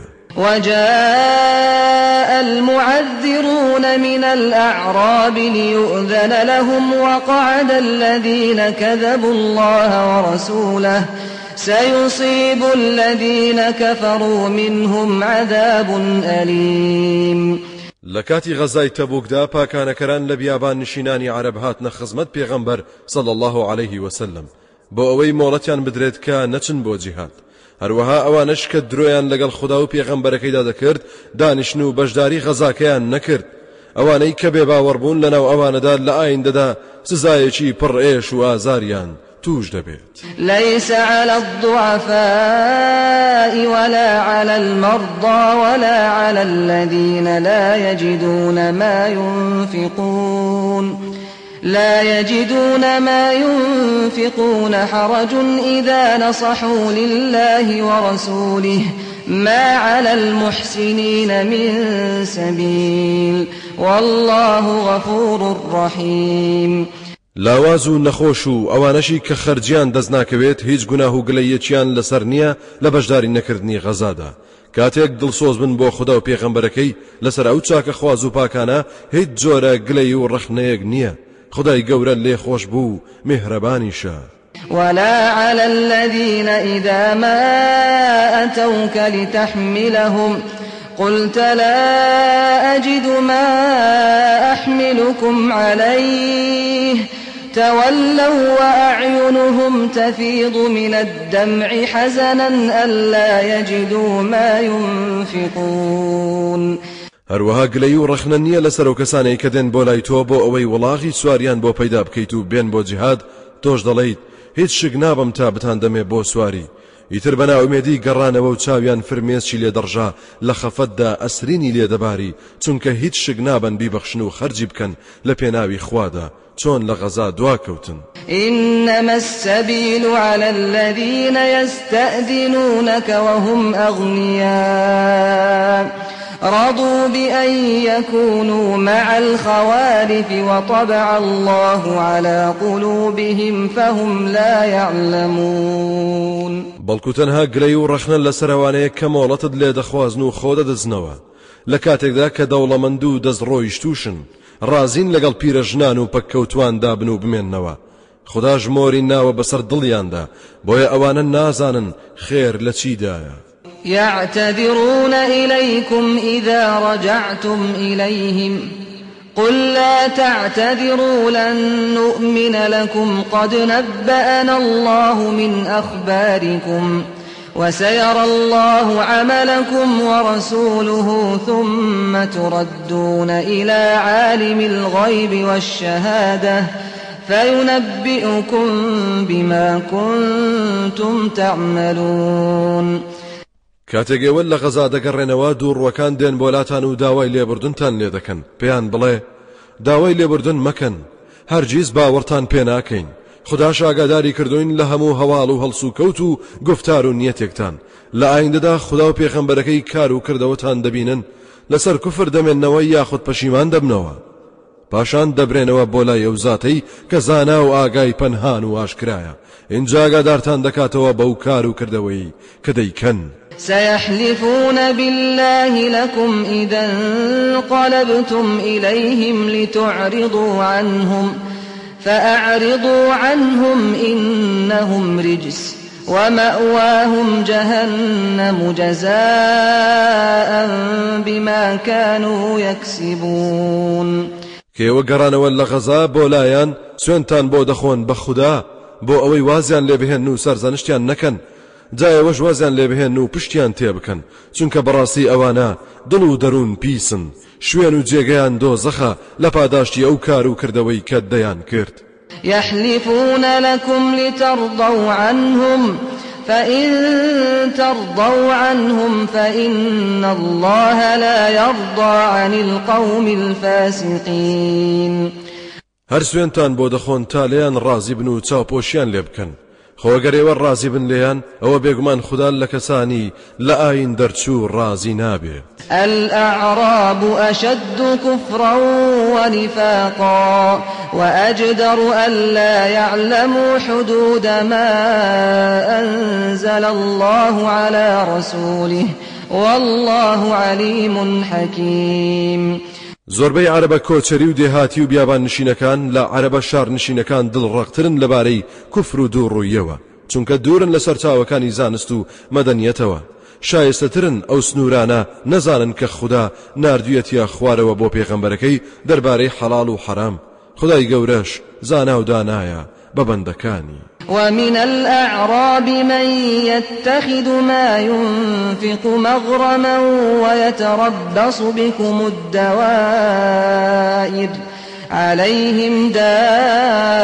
وجاء المعذرون من الأعراب ليؤذن لهم وقعد الذين كذبوا الله ورسوله سيصيب الذين كفروا منهم عذاب أليم. لكاتي غزاي تبوكدا پاکانەکەران لە بیابان نشینانی عرب هاتنە خزمەت پێغەمبەر صلى الله عليه وسلم بۆ ئەوەی مۆڵەتیان بدرێت کە نەچن بۆ جیهاد. هەروەها ئەوانش کە درۆیان لەگەڵ خوددا و پێغەمبەرەکەیدا دەکرد دانیشتن و بەشداری غەزاکەیان نەکرد، ئەوانەی کە بێباوەڕبوون لەناو ئەوانەدا لە ئایندەدا سزایەکی پڕ ئێش و ئازاریان توش دەبێت. ليس على الضعفاء النساء ولا على المرضى ولا على الذين لا يجدون ما ينفقون حرج إذا نصحوا لله ورسوله ما على المحسنين من سبيل والله غفور رحيم. لاواز و نەخۆش و ئەوانەشی کە خەرجیان دەستناکەوێت هیچ گوناه و گلەیەکیان لەسەر نییە لە بەشداری نەکردنی غەزادا. کاتێک دڵسۆز بن بۆ خوددا و پێغەمبەرەکەی لەسەر ئەو چاکە خواز و پاکانە هیچ جۆرە گلەی و ڕەخنەیەک نییە. خدای گەورە لێ خۆش بوو میهرەبانیشە. ولا على الذين إذا ما أتوك لتحملهم قلت لا أجد ما أحملكم عليه تولوا وأعينهم تفيض من الدمع حزنا ألا يجدوا ما ينفقون. هەروەها گلەی و ڕەخنە نییە لەسەر ئەو کەسانەی کە دێن بۆ لای تۆ بۆ ئەوەی وڵاغی سواریان بۆ پەیدا بکەیت و بێن بۆ جیهاد. تۆش دەڵێیت هیچ شک نابم تا بتاندەمێ بۆ سواری. ئیتر بەناومێدی گەڕانەوە و چاویان فرمێسکی لێدەڕژا لە خەفەتدا ئەسرینی لێدەباری چونکە هیچ شک نابن بیبەخشن و خەرجی بکەن لە پێناوی خوادا چۆن لە غەزا دواکەوتن. إنما السبيل على الذين يستأذنونك وهم أغنياء رضوا بأن يكونوا مع الخوالف وطبع الله على قلوبهم فهم لا يعلمون. بەڵکو تەنها گلەی و ڕەخنە لەسەرەوانەیە کە مۆڵەتت لێ دەخوازن و خۆ دەدەزنەوە لە کاتێکدا کە دەوڵەمەند و دەستڕۆیشتوشن ڕازین لەگەڵ پیرەژنان و پەککەوتوان دابن و بمێننەوە. خدا ژمۆری ناوە بەسەر دڵیاندا بۆیە ئەوانە نازانن خێر لە چیدایە. يعتذرون إليكم إذا رجعتم إليهم قل لا تعتذروا لن نؤمن لكم قد نبأنا الله من أخباركم وسيرى الله عملكم ورسوله ثم تردون إلى عالم الغيب والشهادة فينبئكم بما كنتم تعملون. کاتێگەوە لە غەزا دەگەڕێنەوە دووڕوەکان دێن بۆلاتان و داوای لێبوردنتان لێ دەکەن. پێیان بڵێ داوای لێبوردن مەکەن، هەرگیز باوەڕتان پێ ناکەین. خوداش ئاگاداری کردوین لە هەموو هەواڵ و هەڵسو کەوت و گفتار و نیەتێکتان. لە ئایندەدا خوددا و پێغەمبەرەکەی کار و کردەوەتان دەبینن لەسەر کوفر دەمێننەوە یاخود پەشیمان دەبنەوە. پاشان دەبرێنەوە بۆ لای ئەو زاتەی کە زانا و ئاگای پەنهان و ئاشکرایە. اینجا ئاگادارتان دەکاتەوە بەو کار و کردەوەی کە دەیکەن. سيحلفون بالله لكم إذا انقلبتم إليهم لتعرضوا عنهم فأعرضوا عنهم إنهم رجس ومأواهم جهنم جزاء بما كانوا يكسبون. کێوە گەڕانەوە لە غەزا بۆ لایەن سوێنتان بۆ دەخۆن بە خوددا بۆ ئەوەی وازیان لێ بهێن و سەرزانشتیان نەکەن. جایەوەش وازیان لێ بهێن و پشتیان تێ بکەن چونکە بەڕاستی ئەوانە دڵ و دەروون پیسن، شوێن و جێگەیان دۆزەخە لە پاداشتی ئەو کار و کردەوەی کە دەیان کرد. يحلفون لكم لترضوا عنهم فإن ترضوا عنهم فإن الله لا يرضى عن القوم الفاسقين. هەر سوێنتان بۆ دەخۆن تا لێیان ڕازی بن و چاوپۆشیان لێ بکەن. خۆگەرێوە ڕازی بن لێیان ئەوە بێگومان خوددا لە کەسانی لە ئاین دەرچوو ڕازی نابێت. الأعراب أشد كفرا ونفاقا وأجدر ألا يعلموا حدود ما أنزل الله على رسوله والله عليم حكيم. زۆربەی عەرەبە کۆچەری و دێهاتی و بیابان نشینەکان لە عەرەبە شار نشینەکان دڵڕەقترن لەبارەی کوفر و دووڕوویەوە چونکە دوورن لەسەر چاوەکانی زانست و مەدەنیەتەوە. شایستەترن ئەو سنوورانە نەزانن کە خوددا ناردوویەتیە خوارەوە بۆ پێغەمبەرەکەی دەربارەی حەڵاڵ و حەرام. خدای گەورەش زانا و دانایە بە بەندەکانی. ومن الأعراب من يتخذ ما ينفق مغرما ويتربص بكم الدوائر عليهم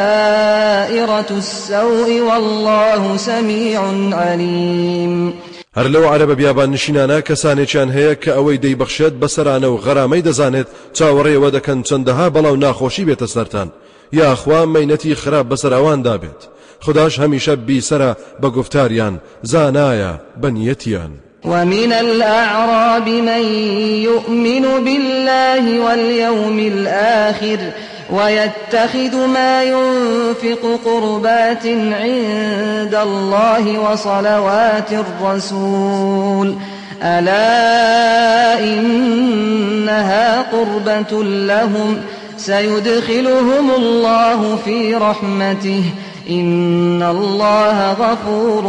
دائرة السوء والله سميع عليم. هەر لەو عەرەبە بیابان نشینانە کەسانێکیان هەیە کە ئەوەی دەیبەخشێت بەسەرانە و غەرامەی دەزانێت چاوەڕێوە دەکەن چەندەها بەڵاو ناخۆشی بێتە سەرتان یاخوا مەینەتی خراپ بەسەر ئەواندا بێت خداش هەمیشە بیسەرە بە گفتاریان زانایە بە نیەتیان. ومن الأعراب من يؤمن بالله واليوم الآخر ويتخذ ما ينفق قربات عند الله وصلوات الرسول ألا إنها قربة لهم سيدخلهم الله في رحمته إن الله غفور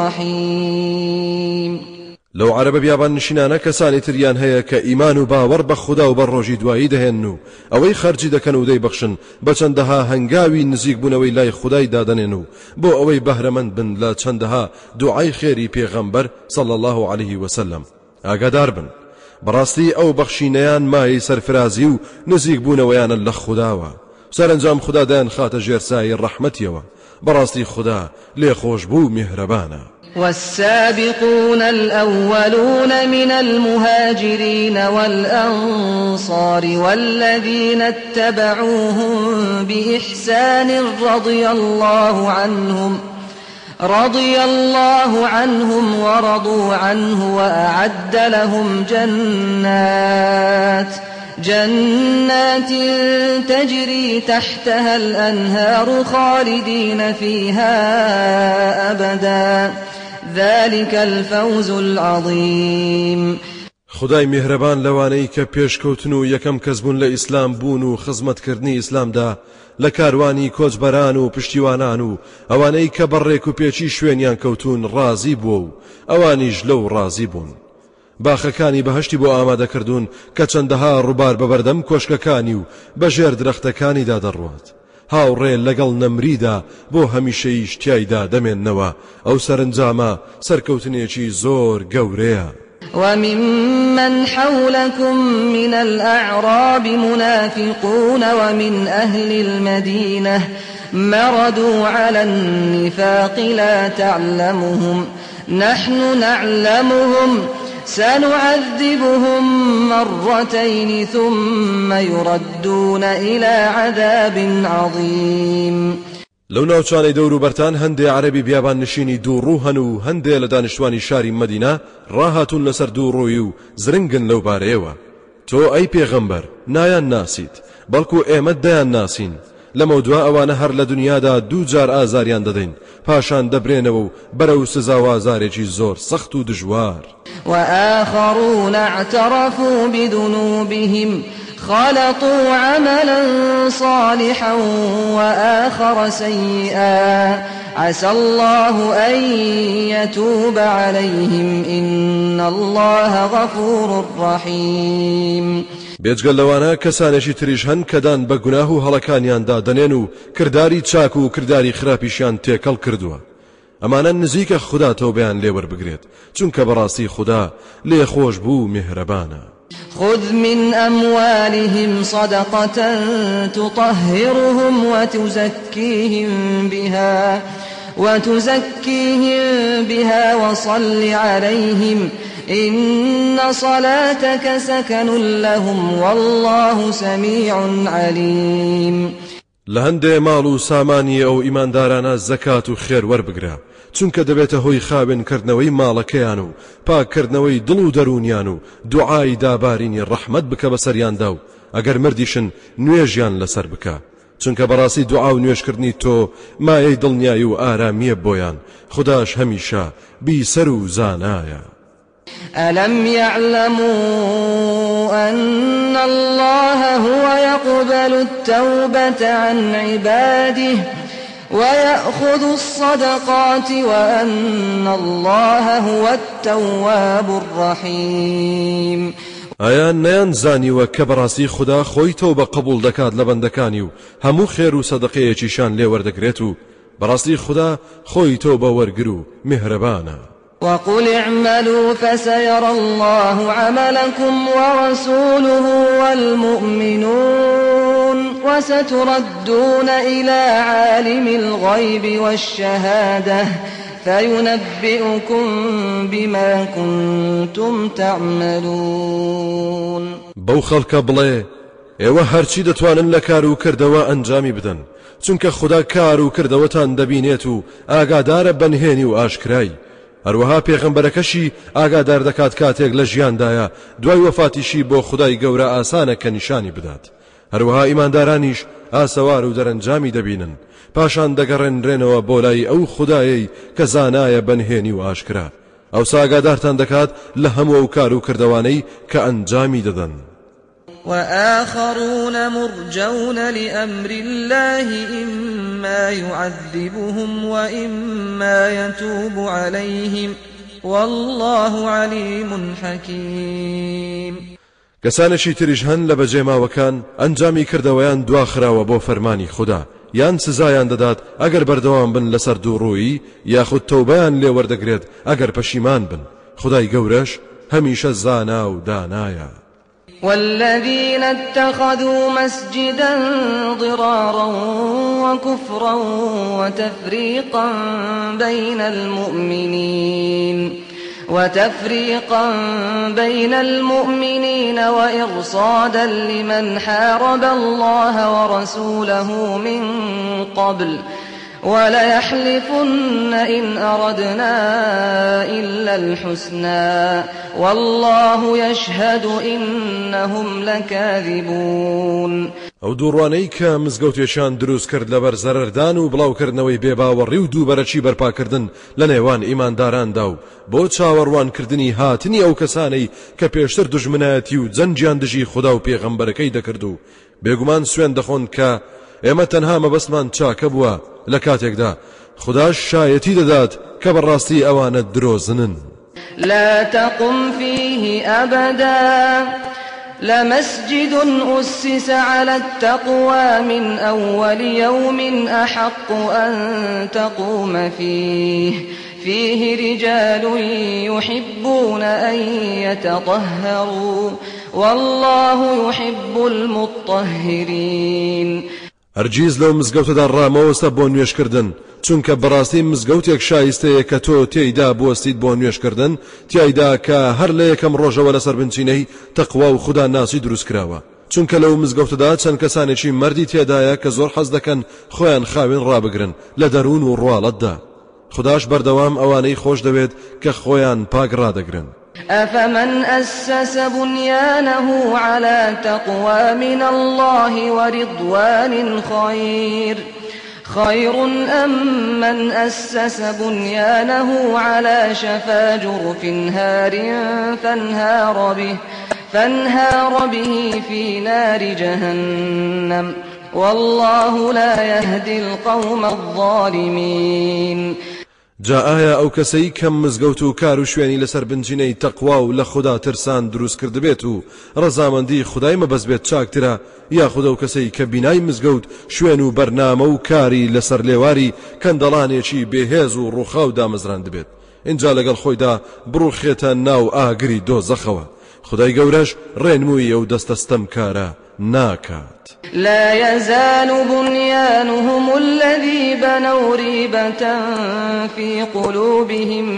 رحيم. لو عرب بیابان نشینانە کەسانی تریان هەیە کە ئیمان و باوەڕ بە خوددا و بە ڕۆژی دوایی دەهێن و ئەوەی خەرجی دەکەن و دەیبەخشن بە چەندەها هەنگاوی نزیک بوونەوەی لای خودای دادەنێن و بۆ ئەوەی بەهرەمەند بن لە چەندەها دوعای خێری پێغەمبەر صلی الله عليه وسلم. ئاگادار بن بەڕاستی ئەو بەخشینەیان مای سەرفرازی و نزیک بوونەوەیانە لە خودداوە سەرنجام خوددا دایان خاتە ژێرسایی ڕەحمەتیەوە بەڕاستی خوددا لێخۆش بوو میهرەبانە. والسابقون الأولون من المهاجرين والأنصار والذين اتبعوهم بإحسان رضي الله عنهم ورضوا عنه وأعد لهم جنات تجري تحتها الأنهار خالدين فيها أبدا ذلك الفوز العظيم. خدای میهرەبان لەوانەی کە پێشکەوتن و یەکەم کەس بوون لە ئیسلام بوون و خزمەتکردنی ئیسلامدا لە کاروانی کۆچبەران و پشتیوانان و ئەوانەی کە بەڕێک و پێچی شوێنیان کەوتون ڕازی بووە و ئەوانیش لەو ڕازی بوون. باخەکانی بەهشتی بۆ ئامادەکردوون کە چەندەها ڕووبار بەبەردەم کۆشکەکانی و بەژێر درەختەکانیدا دەڕوات. هاوڕێ لەگەڵ نەمریدا بۆ هەمیشەیش تیایدا دەمێننەوە ئەو سەرنجامە سەرکەوتنێکی زۆر گەورەیە. وممن حولكم من الأعراب منافقون ومن أهل المدينة مردوا على النفاق لا تعلمهم نحن نعلمهم سنعذبهم مرتين ثم يردون إلى عذاب عظيم. لو ناوچانەی دەور و بەرتان هەندێ عەرەبی بیابان نشینی دووڕوو هەن و هەندێ لە دانیشتوانی شاری مەدینە ڕاهاتون لەسەر دووڕووی و زرنگن لەو بارەیەوە. تۆ ئەی پێغەمبەر نایان ناسیت بەڵکو ئێمە دەیان ناسین لەمە دوا ئەوانە هەر لە دنیادا دوو جار ئازاریان دەدەین پاشان دەبرێنەوە و بەرەو سزا و ئازارێکی زۆر سەخت و دژوار. وآخرون اعترفوا بذنوبهم خلطوا عملا صالحا وآخر سيئا عسى الله أن يتوب عليهم إن الله غفور رحيم. بێجگەل لەوانە کەسانێکی تریش هەن کەدان بە گوناه و هەڵەکانیاندا دەنێن و کردداری چاک و کردداری خراپیشیان تێکەڵ کردووە ئەمانە نزیکە خوددا تەوبەیان لێوەربگرێت چونکە بەڕاستی خوددا لێخۆش بوو میهرەبانە. خذ من أموالهم صدقة تطهرهم وتزكيهم بها وصل عليهم إن صلاتك سكن لهم والله سميع عليم. لهندێ ماڵ و سامانی ئەو ئیماندارانە زەکات و خێر وەربگرە چونکە دەبێتە هۆی خاوێنکردنەوەی ماڵەکەیان و پاکردنەوەی دڵ و دەرونیان و دوعای دابارینی ڕەحمەت بکە بەسەریاندا و ئەگەر مردیشن نوێژیان لەسەر بکە چونکە بەڕاستی دوعا و نوێژکردنی تۆ مایەی دڵنیایی و ئارامیە بۆیان خوداش هەمیشە بیسەر و زانایە. ألم يعلموا أن الله هو يقبل التوبة عن عباده ويأخذ الصدقات وأن الله هو التواب الرحيم. ئایان نەیانزانیوە کە بەڕاستی خوددا خۆی تەوبە قبول دەکات لە بەندەکانی و هەموو خێر و سەدەقەیەکیشان لێوەردەگرێت و بەڕاستی خوددا خۆی تەوبە وەرگر و میهرەبانە. وقل اعملوا فسيرى الله عملكم ورسوله والمؤمنون وستردون إلى عالم الغيب والشهادة فينبئكم بما كنتم تعملون. بەو خەڵکە بڵێ ئێوە هەرچی دەتوانن لە کار و کردەوە ئەنجامی بدەن، چونکە خوددا کار و کردەوەتان دەبینێت و ئاگادارە بەنهێنی و ئاشکرای. هەروەها پێغەمبەرەکەشی ئاگادار دەکات کاتێک لە ژیاندایە دوای وەفاتیشی بۆ خودای گەورە ئاسانە کە نیشانی بدات. هەروەها ئیماندارانیش ئاسەوار و دەرەنجامی دەبینن، پاشان دەگەڕێنرێنەوە بۆ لای ئەو خودایەی کە زانایە بەنهێنی و ئاشکرا. ئەوسا ئاگادارتان دەکات لە هەموو ئەو کار و کردەوانەی کە ئەنجامی دەدەن. وآخرون مرجون لأمر الله إما يعذبهم وإما يتوب عليهم والله عليم حكيم. کەسانێکی تریش هەن لە بەجێماوەکان ئەنجامی کردەوەیان دواخراوە بۆ فەرمانی خوددا، یان سزایان دەدات ئەگەر بەردەوام بن لەسەر دووڕووی، یاخود تەوبەیان لێ وەردەگرێت ئەگەر پەشیمان بن. خودای گەورەش هەمیشە زانا و دانایە. والذين اتخذوا مسجدا ضرارا وكفرا وتفريقا بين المؤمنين وإرصادا لمن حارب الله ورسوله من قبل وليحلفن إن أردنا إلا الحسنى والله يشهد إنهم لكاذبون. ئەو دووڕوانەی کە مزگەوتێکیان دروست کرد لەبەر زەرەردان و بڵاوکردنەوەی بێباوەڕی و دووبەرەچی بەرپاکردن لە نێوان ئیمانداراندا و بۆ چاوەڕوانکردنی هاتنی ئەو کەسانەی کە پێشتر دوژمنایەتی و جەنجیان دژی خوددا و پێغەمبەرەکەی دەکرد و بێگومان سوێن دەخۆن کە ئێمە تەنها مەبەستمان چاکە بووە لە کاتێکدا خودداش شایەتی دەدات کە بەڕاستی ئەوانە درۆزنن. لا تقم فيه أبدا لمسجد أسس على التقوى من أول يوم أحق أن تقوم فيه رجال يحبون أن يتطهروا والله يحب المطهرين. هەرگیز لەو مزگەوتەدا ڕامەوەستە بۆ نوێشکردن، چونکە بەڕاستی مزگەوتێک شایستەیە کە تۆ تێیدا بوەستیت بۆ نوێشکردن، تیایدا کە هەر لە یەکەم ڕۆژەوە لەسەر بنچینەی تەقوا و خوددا ناسی دروست کراوە. چونکە لەو مزگەوتەدا چەند کەسانێکی مەردی تێدایە کە زۆر حەز دەکەن خۆیان خاوێن ڕابگرن لە دەروون و ڕواڵەتدا. خودداش بەردەوام ئەوانەی خۆش دەوێت کە خۆیان پاک ڕادەگرن. أفمن أسس بنيانه على تقوى من الله ورضوان خير أم من أسس بنيانه على شفا جرف هار فانهار به في نار جهنم والله لا يهدي القوم الظالمين. جا ئایا ئەو کەسەی کەم مزگەوت و کار و شوێنی لەسەر بنجینەی تەقوا و لە خوددا ترسان دروست کرد بێت و ڕەزامەندی خودای مەبەست بێت چاکترە، یاخود ئەو کەسەی کە بینای مزگەوت شوێن و بەرنامە و کاری لەسەر لێواری کەندەڵانێکی بێهێز و ڕووخاو دامەزراند بێت، اینجا لەگەڵ خۆیدا بڕوخێتە ناو ئاگری دۆزەخەوە. خودای گەورەش ڕێنمووی ئەو دەستەستەم کارە ناکات. لا يزال بنيانهم الذي بنوا ريبة في قلوبهم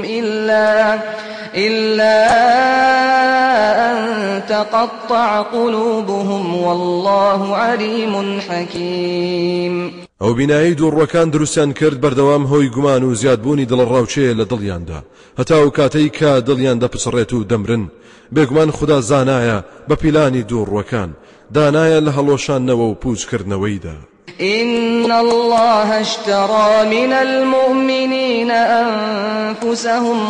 إلا أن تقطع قلوبهم والله عليم حكيم. ئەو بینایی دووڕوەکان دروستیان کرد بەردەوام هۆی گومان و زیادبوونی دڵڕاوچەیە لە دڵیاندا، هەتا و کاتەی کە دڵیان دەپچڕێت و دەمرن. بێگومان خوددا زانایە بە پیلانی دووڕوەکان، دانایە لە هەڵۆشانەوە و پوچکردنەوەیدا. إن الله اشترى من المؤمنين أنفسهم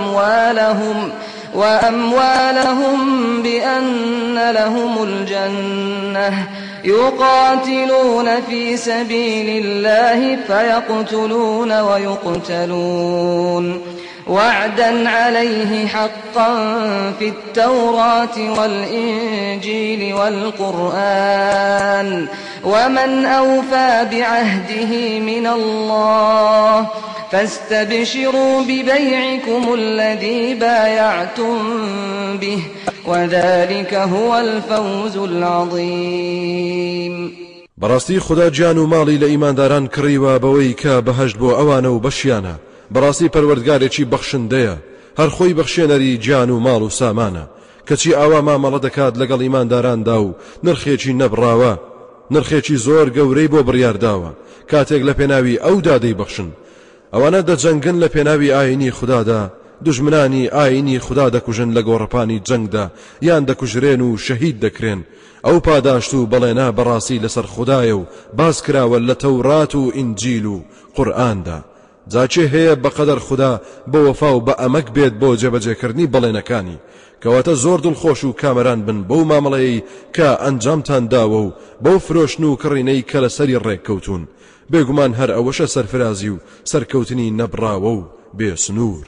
وأموالهم بأن لهم الجنة يقاتلون في سبيل الله فيقتلون ويقتلون وعدا عليه حقا في التوراة والإنجيل والقرآن ومن أوفى بعهده من الله فاستبشروا ببيعكم الذي بايعتم به وذلك هو الفوز العظيم. بەڕاستی خوددا گیان و ماڵی لە ئیمانداران کڕیوە بەوەی کە بەهەشت بۆ ئەوانە و بەشیانە بەڕاستی پەروەردگارێکی بەخشندەیە هەر خۆی بەخشێنەری گیان و ماڵ و سامانە کەچی ئاوا مامەڵە دەکات لەگەڵ ئیمانداراندا و نرخێکی نەبڕاوە نرخێکی زۆر گەورەی بۆ بڕیارداوە کاتێک لە پێناوی ئەو دادەی بەخشن ئەوانە دەجەنگن لە پێناوی ئاینی خوددادا دژمنانی ئاینی خوددا دەکوژن لە گۆڕەپانی جەنگدا یان دەکوژرێن و شەهید دەکرێن ئەو پاداشت و بەڵێنا بەڕاستی لەسەر خوددایە و باس کراوە لە تەورات و ئینجیل و قورئاندا جاچێ هەیە بەقەدەر خوددا بە وەفا و بە ئەمەک بێت بۆ جێبەجێکردنی بەڵێنەکانی کەواتە زۆر دڵخۆش و کامەران بن بەو مامەڵەیەی کە ئەنجامتان داوە و بەو فرۆشن و کڕینەی کە لەسەری ڕێککەوتون بێگومان هەر ئەوەشە سەرفرازی و سەرکەوتنی نەبڕاوە و بێسنوور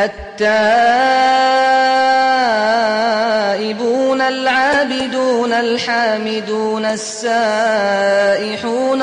التائبون العابدون الحامدون السائحون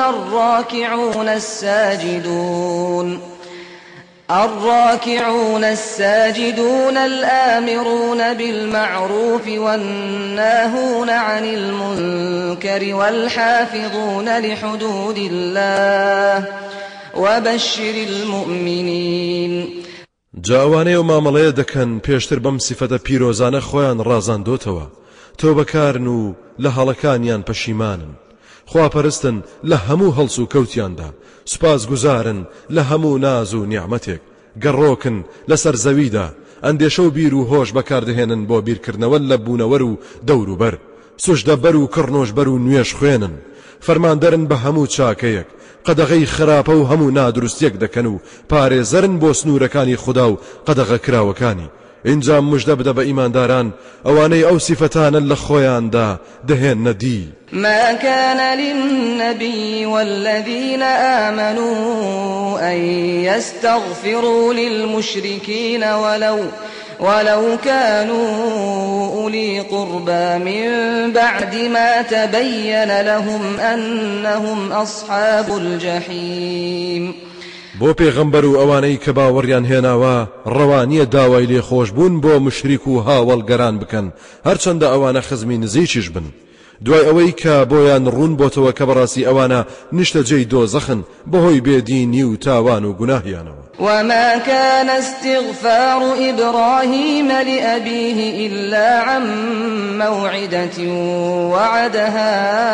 الراكعون الساجدون الآمرون بالمعروف والناهون عن المنكر والحافظون لحدود الله وبشر المؤمنين جاوانەیە و مامەڵەیە دەکەن پێشتر بەم سیفەتە پیرۆزانە خۆیان ڕازاندۆتەوە تۆ بەکارن و لە هەڵەکانیان پەشیمانن خواپەرستن لە هەموو هەڵس و کەوتیاندا سوپاس گوزارن لە هەموو ناز و نیعمەتێک گەڕۆکن لەسەر زەویدا ئەندێشە و بیر و هۆش بەکاردەهێنن بۆ بیرکردنەوە لە بوونەوەر و دەوروبەر سوشدەبەر و کڕنۆژبەر و نوێش خوێنن فەرماندەرن بە هەموو چاکەیەک قەدەغەی خراپە و هەموو نادروستیەک دەکەن و پارێزەرن بۆ سنوورەکانی خوددا و قەدەغە کراوەکانی اینجا مژدە بدە بە ئیمانداران ئەوانەی ئەو سیفەتانە لە خۆیاندا دەهێنە دی ما كان للنبي والذين آمنوا أن يستغفروا للمشركين ولو كانوا أولي قربى من بعد ما تبين لهم أنهم أصحاب الجحيم بۆ پێغەمبەر و ئەوانەی کە باوەڕیان هێناوە ڕەوانیە داوای لێخۆشبوون بۆ مشریک و هاوڵگەران بکەن هەرچەندە ئەوانە خزمی نزیکیش بن دوای ئەوەی کە بۆیان ڕوون بۆتەوە کە بەڕاستی ئەوانە نیشتەجێی دۆزەخن بەهۆی بێدینی و تاوان و گوناهیانەوە وما كان استغفار إبراهيم لأبيه إلا عن موعدة وعدها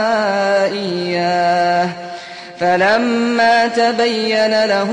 إياه فلما تبين له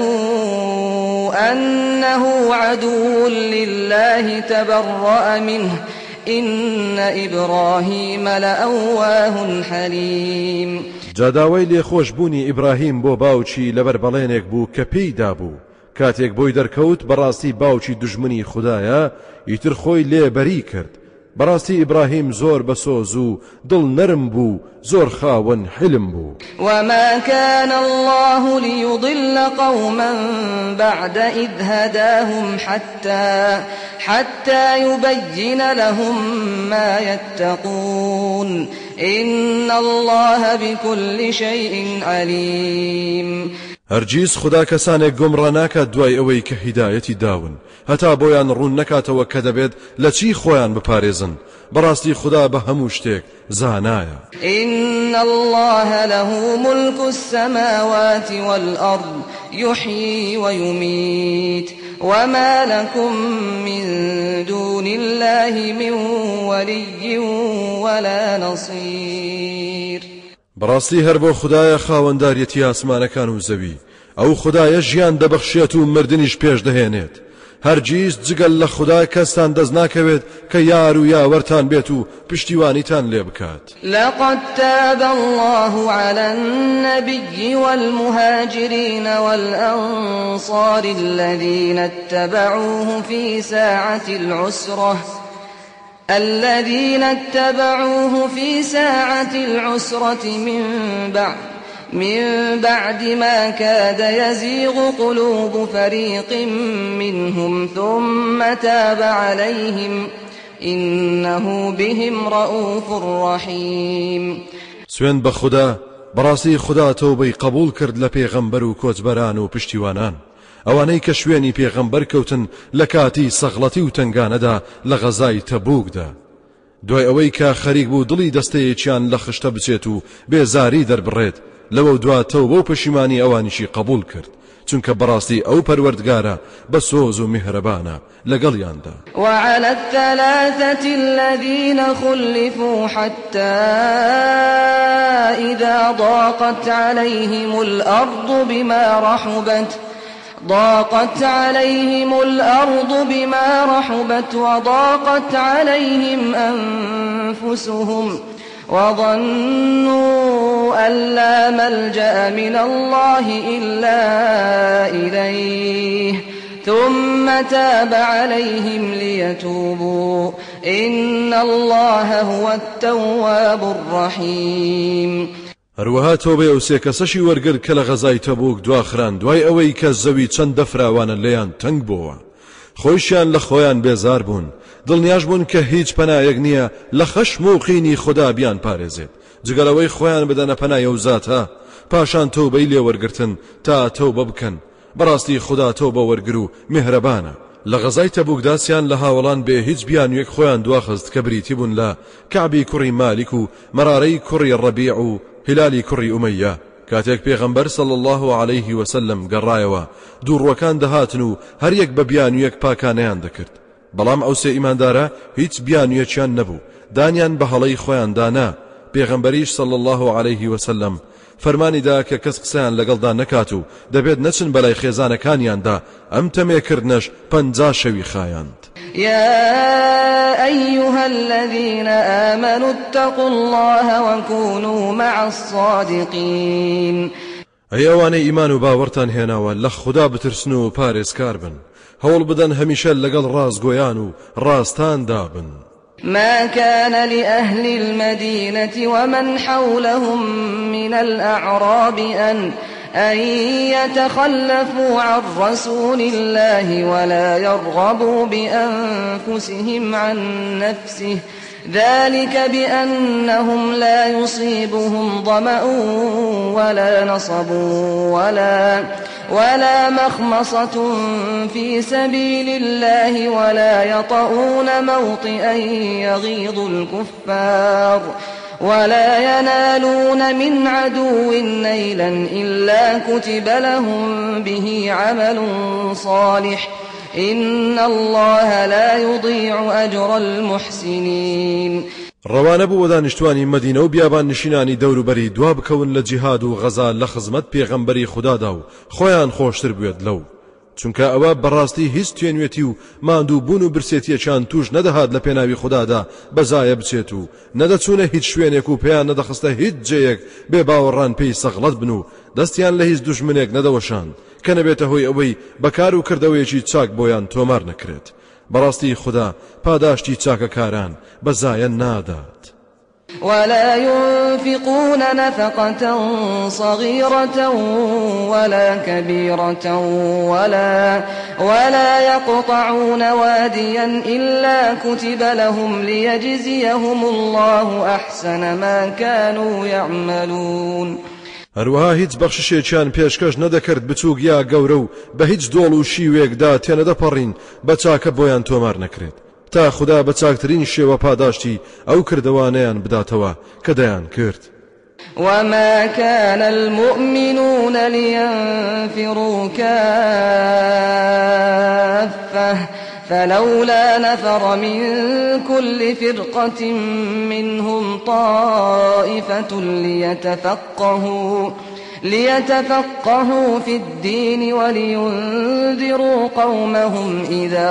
أنه عدو لله تبرأ منه إن إبراهيم لأواه حليم جاداوەی لێخۆشبوونی ئیبراهیم بۆ باوکی لەبەر بەڵێنێک بوو کە پێیدا بوو کاتێک بۆی دەرکەوت بەڕاستی باوکی دژمنی خوددایە ئیتر خۆی لێبەری کرد بەڕاستی ئیبراهیم زۆر بەسۆز و دڵ نەرم بوو زۆر خاوەن حلم بوو وما كان الله ليضل قوما بعد إذ هداهم حتى يبين لهم ما يتقون إن الله بكل شيء عليم هەرگیز خوددا کەسانێک گۆمڕە ناکات دوای ئەوەی کە هیدایەتی داون هەتا بۆیان ڕوون نەکاتەوە کە دەبێت لە چی خۆیان بپارێزن بەڕاستی خوددا بە هەموو شتێک زانایە إن الله له ملك السماوات والأرض يحيي ويميت وما لكم من دون الله من ولي ولا نصير بەڕاستی هەر بۆ خوددایە خاوەنداریەتی ئاسمانەکان و زەوی ئەو خوددایە ژیان دەبەخشێت و مردنیش پێش دەهێنێت هەرگیز جگەل لە خوددا کەستان دەست ناکەوێت کە یار و یاوەرتان بێت و پشتیوانیتان لێ بکات لقد تاب الله على النبي والمهاجرين والأنصار الذين اتبعوه في ساعة العسرة من بعد ما كاد يزيغ قلوب فريق منهم ثم تاب عليهم إنه بهم رؤوف رحيم سوێن بە خوددا بەڕاستی خوددا تەوبەی قبول کرد لە پێغەمبەر و کۆچبەران و پشتیوانان ئەوانەی کە شوێنی پێغەمبەر کەوتن لە کاتی سەغڵەتی و تنگانەدا لە غەزای تەبوکدا دوای ئەوەی کە خەریک بوو دڵی دەستەیەکیان لە خشتە بچێت و بێزاری دەربڕێت لەوە دوا تەوبە و پەشیمانی ئەوانیشی قبول کرد چونکە بەڕاستی ئەو پەروەردگارە بە سۆز و میهرەبانە لەگەڵیاندا. وعلى الثلاثة الذين خلفوا حتى إذا ضاقت عليهم الأرض بما رحبت وضاقت عليهم أنفسهم وظنوا أن لا ملجأ من الله إلا إليه ثم تاب عليهم ليتوبوا إن الله هو التواب الرحيم. هەروەها تۆبێ ئەو سێ کەسەشی وەرگر کە لە غەزای تەبوک دواخران دوای ئەوەی کە زەوی چەند دەفراوانە لێیان تەنگ بووە، خۆیشیان لە خۆیان بێزار بوون، دڵنیاش بوون کە هیچ پەنایەک نییە لە خەشم و قینی خوددا بیان پارێزێت جگەلەوەی خۆیان بدەنە پەنای ئەو زاتە، پاشان تۆبەی لێوەرگرتن تا تۆبە بکەن. بەڕاستی خوددا تۆبە وەرگر و میهرەبانە. لە غەزای تەبوکداسیان لە هاوڵان بێ هیچ بیانوێک خۆیان دواخست کە بریتی بوون لە کەعبی کوڕی مالیک و مەرارەی کوڕی ڕەبیع و هیلالی کوڕی ئومەیە. کاتێک پێغەمبەر صلی الله عليه وسلم گەڕایەوە دووڕوەکان دەهاتن و هەر یەک بە بیانوێک پاکانەیان دەکرد، بەڵام ئەو سێ ئیماندارە هیچ بیانوێکیان نەبوو، دانیان بە هەڵەی خۆیان دانا. پێغەمبەریش صلی الله عليه وسلم فەرمانی دا کە کەس قسەیان لەگەڵدا نەکات و دەبێت نەچن بەلای خێزانەکانیاندا، ئەم تەمێکردنەش 50 شەوی خایاند. يا أيها الذين آمنوا اتقوا الله وكونوا مع الصادقين. ئەی ئەوانەی ئیمان و باوەڕتان هێناوە لە خوددا بترسن و پارێزکار بن، هەوڵ بدەن هەمیشە لەگەڵ ڕاستگۆیان و ڕاستاندا بن. ما كان لأهل المدينة ومن حولهم من الأعراب أن يتخلفوا عن رسول الله ولا يرغبوا بأنفسهم عن نفسه ذلك بأنهم لا يصيبهم ظمأ ولا نصب ولا مخمصة في سبيل الله ولا يطؤون موطئا يغيظ الكفار ولا ينالون من عدو نيلا إلا كتب لهم به عمل صالح إن الله لا يضيع أجر المحسنين. ڕەوانە بوو دانیشتوانی مەدینە و بیابان نشینانی دەوروبەری دوا بکەون لە جیهاد و غەزا لە خزمەت پێغەمبەری خوددادا و خۆیان خۆشتر بوێت لەو، چونکە ئەوە بەڕاستی هیچ توێنوێتی و ماندوو بوون و برسێتیەکان توش نەدەهات لە پێناوی خوددادا بەزایە بچێت و نەدەچوونە هیچ شوێنێک و پێیان نەدەخستە هیچ جێیەک بێ باوەڕان پێی سەغڵەت بن و دەستیان لە هیچ دوژمنێک نەدەوەشان کە نەبێتە هۆی ئەوەی بەکار و کردەوەیەکی چاک بۆیان تۆمار نەکرێت. بەڕاستی خوددا پاداشتی چاکەکاران بەزایە نادات. ولا ينفقون نفقة صغيرة ولا كبيرة ولا يقطعون واديا إلا كتب لهم ليجزيهم الله أحسن ما كانوا يعملون. هەروەها هیچ بەخششێکیان پێشکەش نەدەکرد بچووک یا گەورە و بە هیچ دۆڵ و شیوێکدا تێنەدەپەڕین بە چاکە بۆیان تۆمار نەکرێت تا خوددا بە چاکترین شێوە پاداشتی ئەو کردەوانەیان بداتەوە کە دەیان کرد. وما كان المؤمنون لينفروا كافة فلولا نفر من كل فرقة منهم طائفة ليتفقهوا في الدين ولينذروا قومهم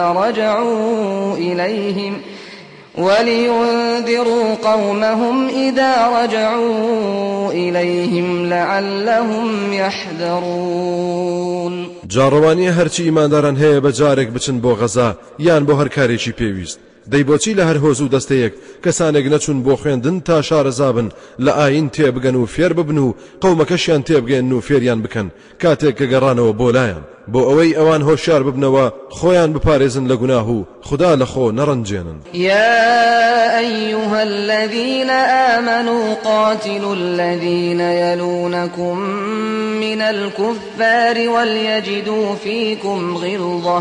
إذا رجعوا إليهم لعلهم يحذرون. جاڕەوانی هەرچی ئیمانداران هەیە بە جارێک بچن بۆ غەزا یان بۆ هەر کارێکی پێویست، دەی بۆچی لە هەر هۆز و دەستەیەک کەسانێک نەچون بۆ خوێندن تا شارەزابن لە ئاین تێبگەن و فێر ببن و قەومەکەشیان تێبگەن و فێریان بکەن کاتێک کە گەڕانەوە بۆ لایەن، بۆ ئەوەی ئەوان هۆشیار ببنەوە خۆیان بپارێزن لە گوناه و خوددا لە خۆ نەڕەنجێنن. يا أيها الذين آمنوا قاتلوا الذين يلونكم من الكفار وليجدوا فيكم غلظة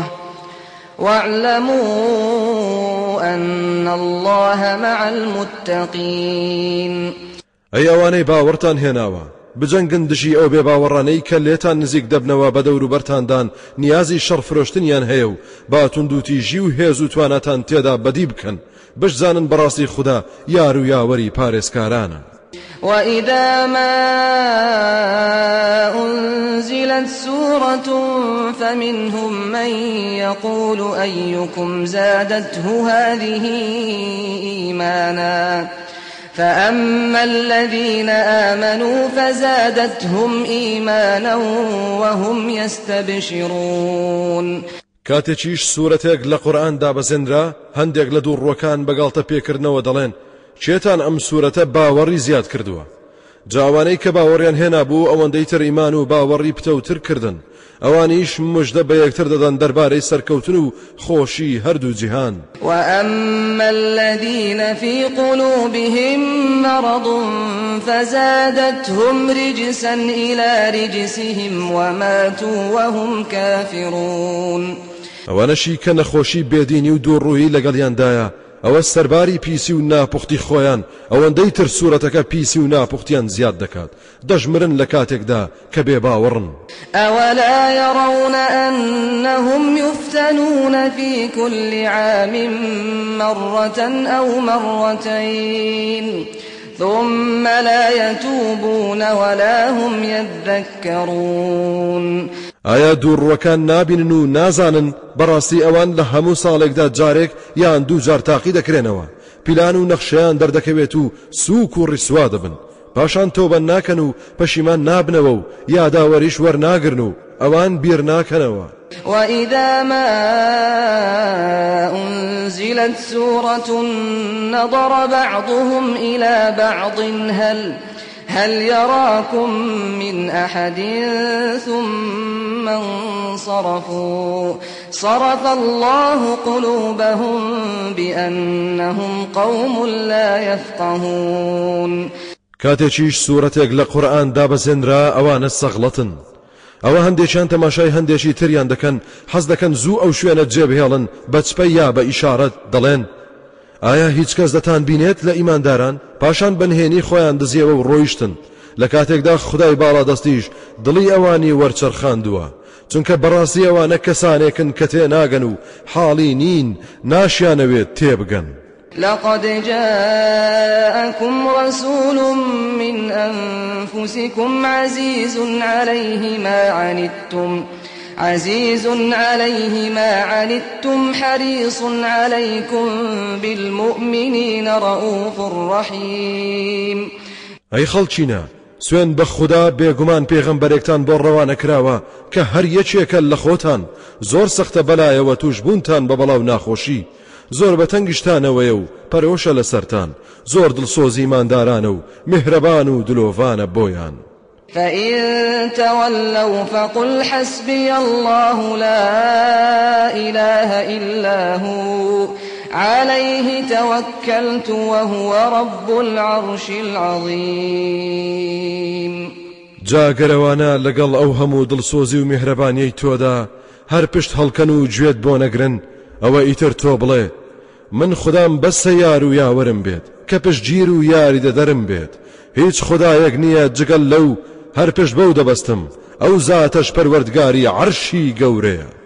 واعلموا أن الله مع المتقين. ئەی ئەوانەی باوەڕتان هێناوە بجەنگن دژی ئەو بێباوەڕانەی کە لێتان نزیک دەبنەوە بە دەوروبەرتاندان نیازی شەڕفرۆشتنیان هەیە و با توندوتیژی و هێز و توانەتان تێدا بەدی بکەن بشزانن بەڕاستی خوددا یار و یاوەری پارێزکارانە. وإذا ما أنزلت سورة فمنهم من يقول أيكم زادته هذه إيمانا فأما الذين آمنوا فزادتهم إيمانا وهم يستبشرون. کاتێکیش سوورەتێک لە قورئان دابەزێنرا هەندێک لە دووڕوەکان بەگاڵتە پێکردنەوە دەڵێن چێتان ئەم سوورەتە باوەڕی زیاد کردووە. جاوانەی کە باوەڕیان هێنا بوو ئەوەندەی تر ئیمان و باوەڕی پتەوتر کردن ئەوانیش مژدە بە یەکتر دەدەن دەربارەی سەرکەوتن و خۆشی هەردوو جیهان. وأما الذين في قلوبهم مرض فزادتهم رجسا إلى رجسهم وماتوا وهم كافرون. ئەوانەشی کە نەخۆشی بێدینی و دووڕووی لەگەڵیاندایە ئەوە سەرباری پیسی و ناپوختی خۆیان ئەوەندەی تر سوورەتەکە پیسی و ناپوختیان زیاد دەکات دەژمرن لە کاتێکدا کە بێ باوەڕن. أولا يرون أنهم يفتنون في كل عام مرة أو مرتين ثم لا يتوبون ولا هم يذكرون. ئایا دووڕوەکان نابینن و نازانن بەڕاستی ئەوان لە هەموو ساڵێکدا جارێک یان دوو جار تاقی دەکرێنەوە پیلان و نەخشەیان دەردەکەوێت و سووک و ڕیسوا دەبن پاشان تۆبە ناکەن و پەشیمان نابنەوە و یاداوەریش وەرناگرن و ئەوان بیر ناکەنەوە. وإذا ما أنزلت سورة نظر بعضهم إلى بعض هل يراكم من أحد ثم انصرفوا صرف الله قلوبهم بأنهم قوم لا يفقهون. کاتێکیش سوورەتێک لە قورئان دابەزێنرا ئەوانە سەغڵەتن ئەوە هەندێکیان تەماشای هەندێکی تریان دەکەن حەز دەکەن زوو ئەو شوێنە جێبهێڵن بە چپەی یا بە ئیشارەت دەڵێن ئایا هیچ کەس دەتان بینێت لە ئیمانداران پاشان بنهێنی خۆیان دزیەوە و ڕۆیشتن لە کاتێکدا خدای باڵادەستیش دڵی ئەوانی وەرچەرخاندووە چونکە بەڕاستی ئەوانە کەسانێکن کە تێناگەن و حاڵی نین ناشیانەوێت تێبگەن. لقد جاءكم رسول من أنفسكم عزيز عليه ما عنتم حريص عليكم بالمؤمنين رؤوف رحيم. أي خەڵچینە سوێن بە خوددا بێگومان پێغەمبەرێکتان بۆ ڕەوانە کراوە کە هەر یەکێکە لە خۆتان زۆر سەختە بەلایەوە توش بوونتان بە بەڵاو ناخۆشی زۆر بە تەنگیشتانەوەیە و پەرۆشە لەسەرتان زۆر دڵسۆزی ماندارانە و میهرەبان و دلۆڤانە بۆیان. فإن تولوا فقل حسبي الله لا إله إلا هو عليه توكلت وهو رب العرش العظيم. جاگەرەوانە لەگەڵ ئەو هەموو دڵسۆزی و میهرەبانیەی تۆدا هەر پشت هەڵکەن و گوێت بۆ نەگرن ئەوە ئیتر تۆ بڵێ من خودام بەسە یار و یاوەرم بێت کە پشتگیر و یاری دەدەرم بێت هیچ خودایەک نییە جگەل لەو هەر پشت بەو دەبەستم ئەو زاتەش پەروەردگاری عەرشی گەورەیە.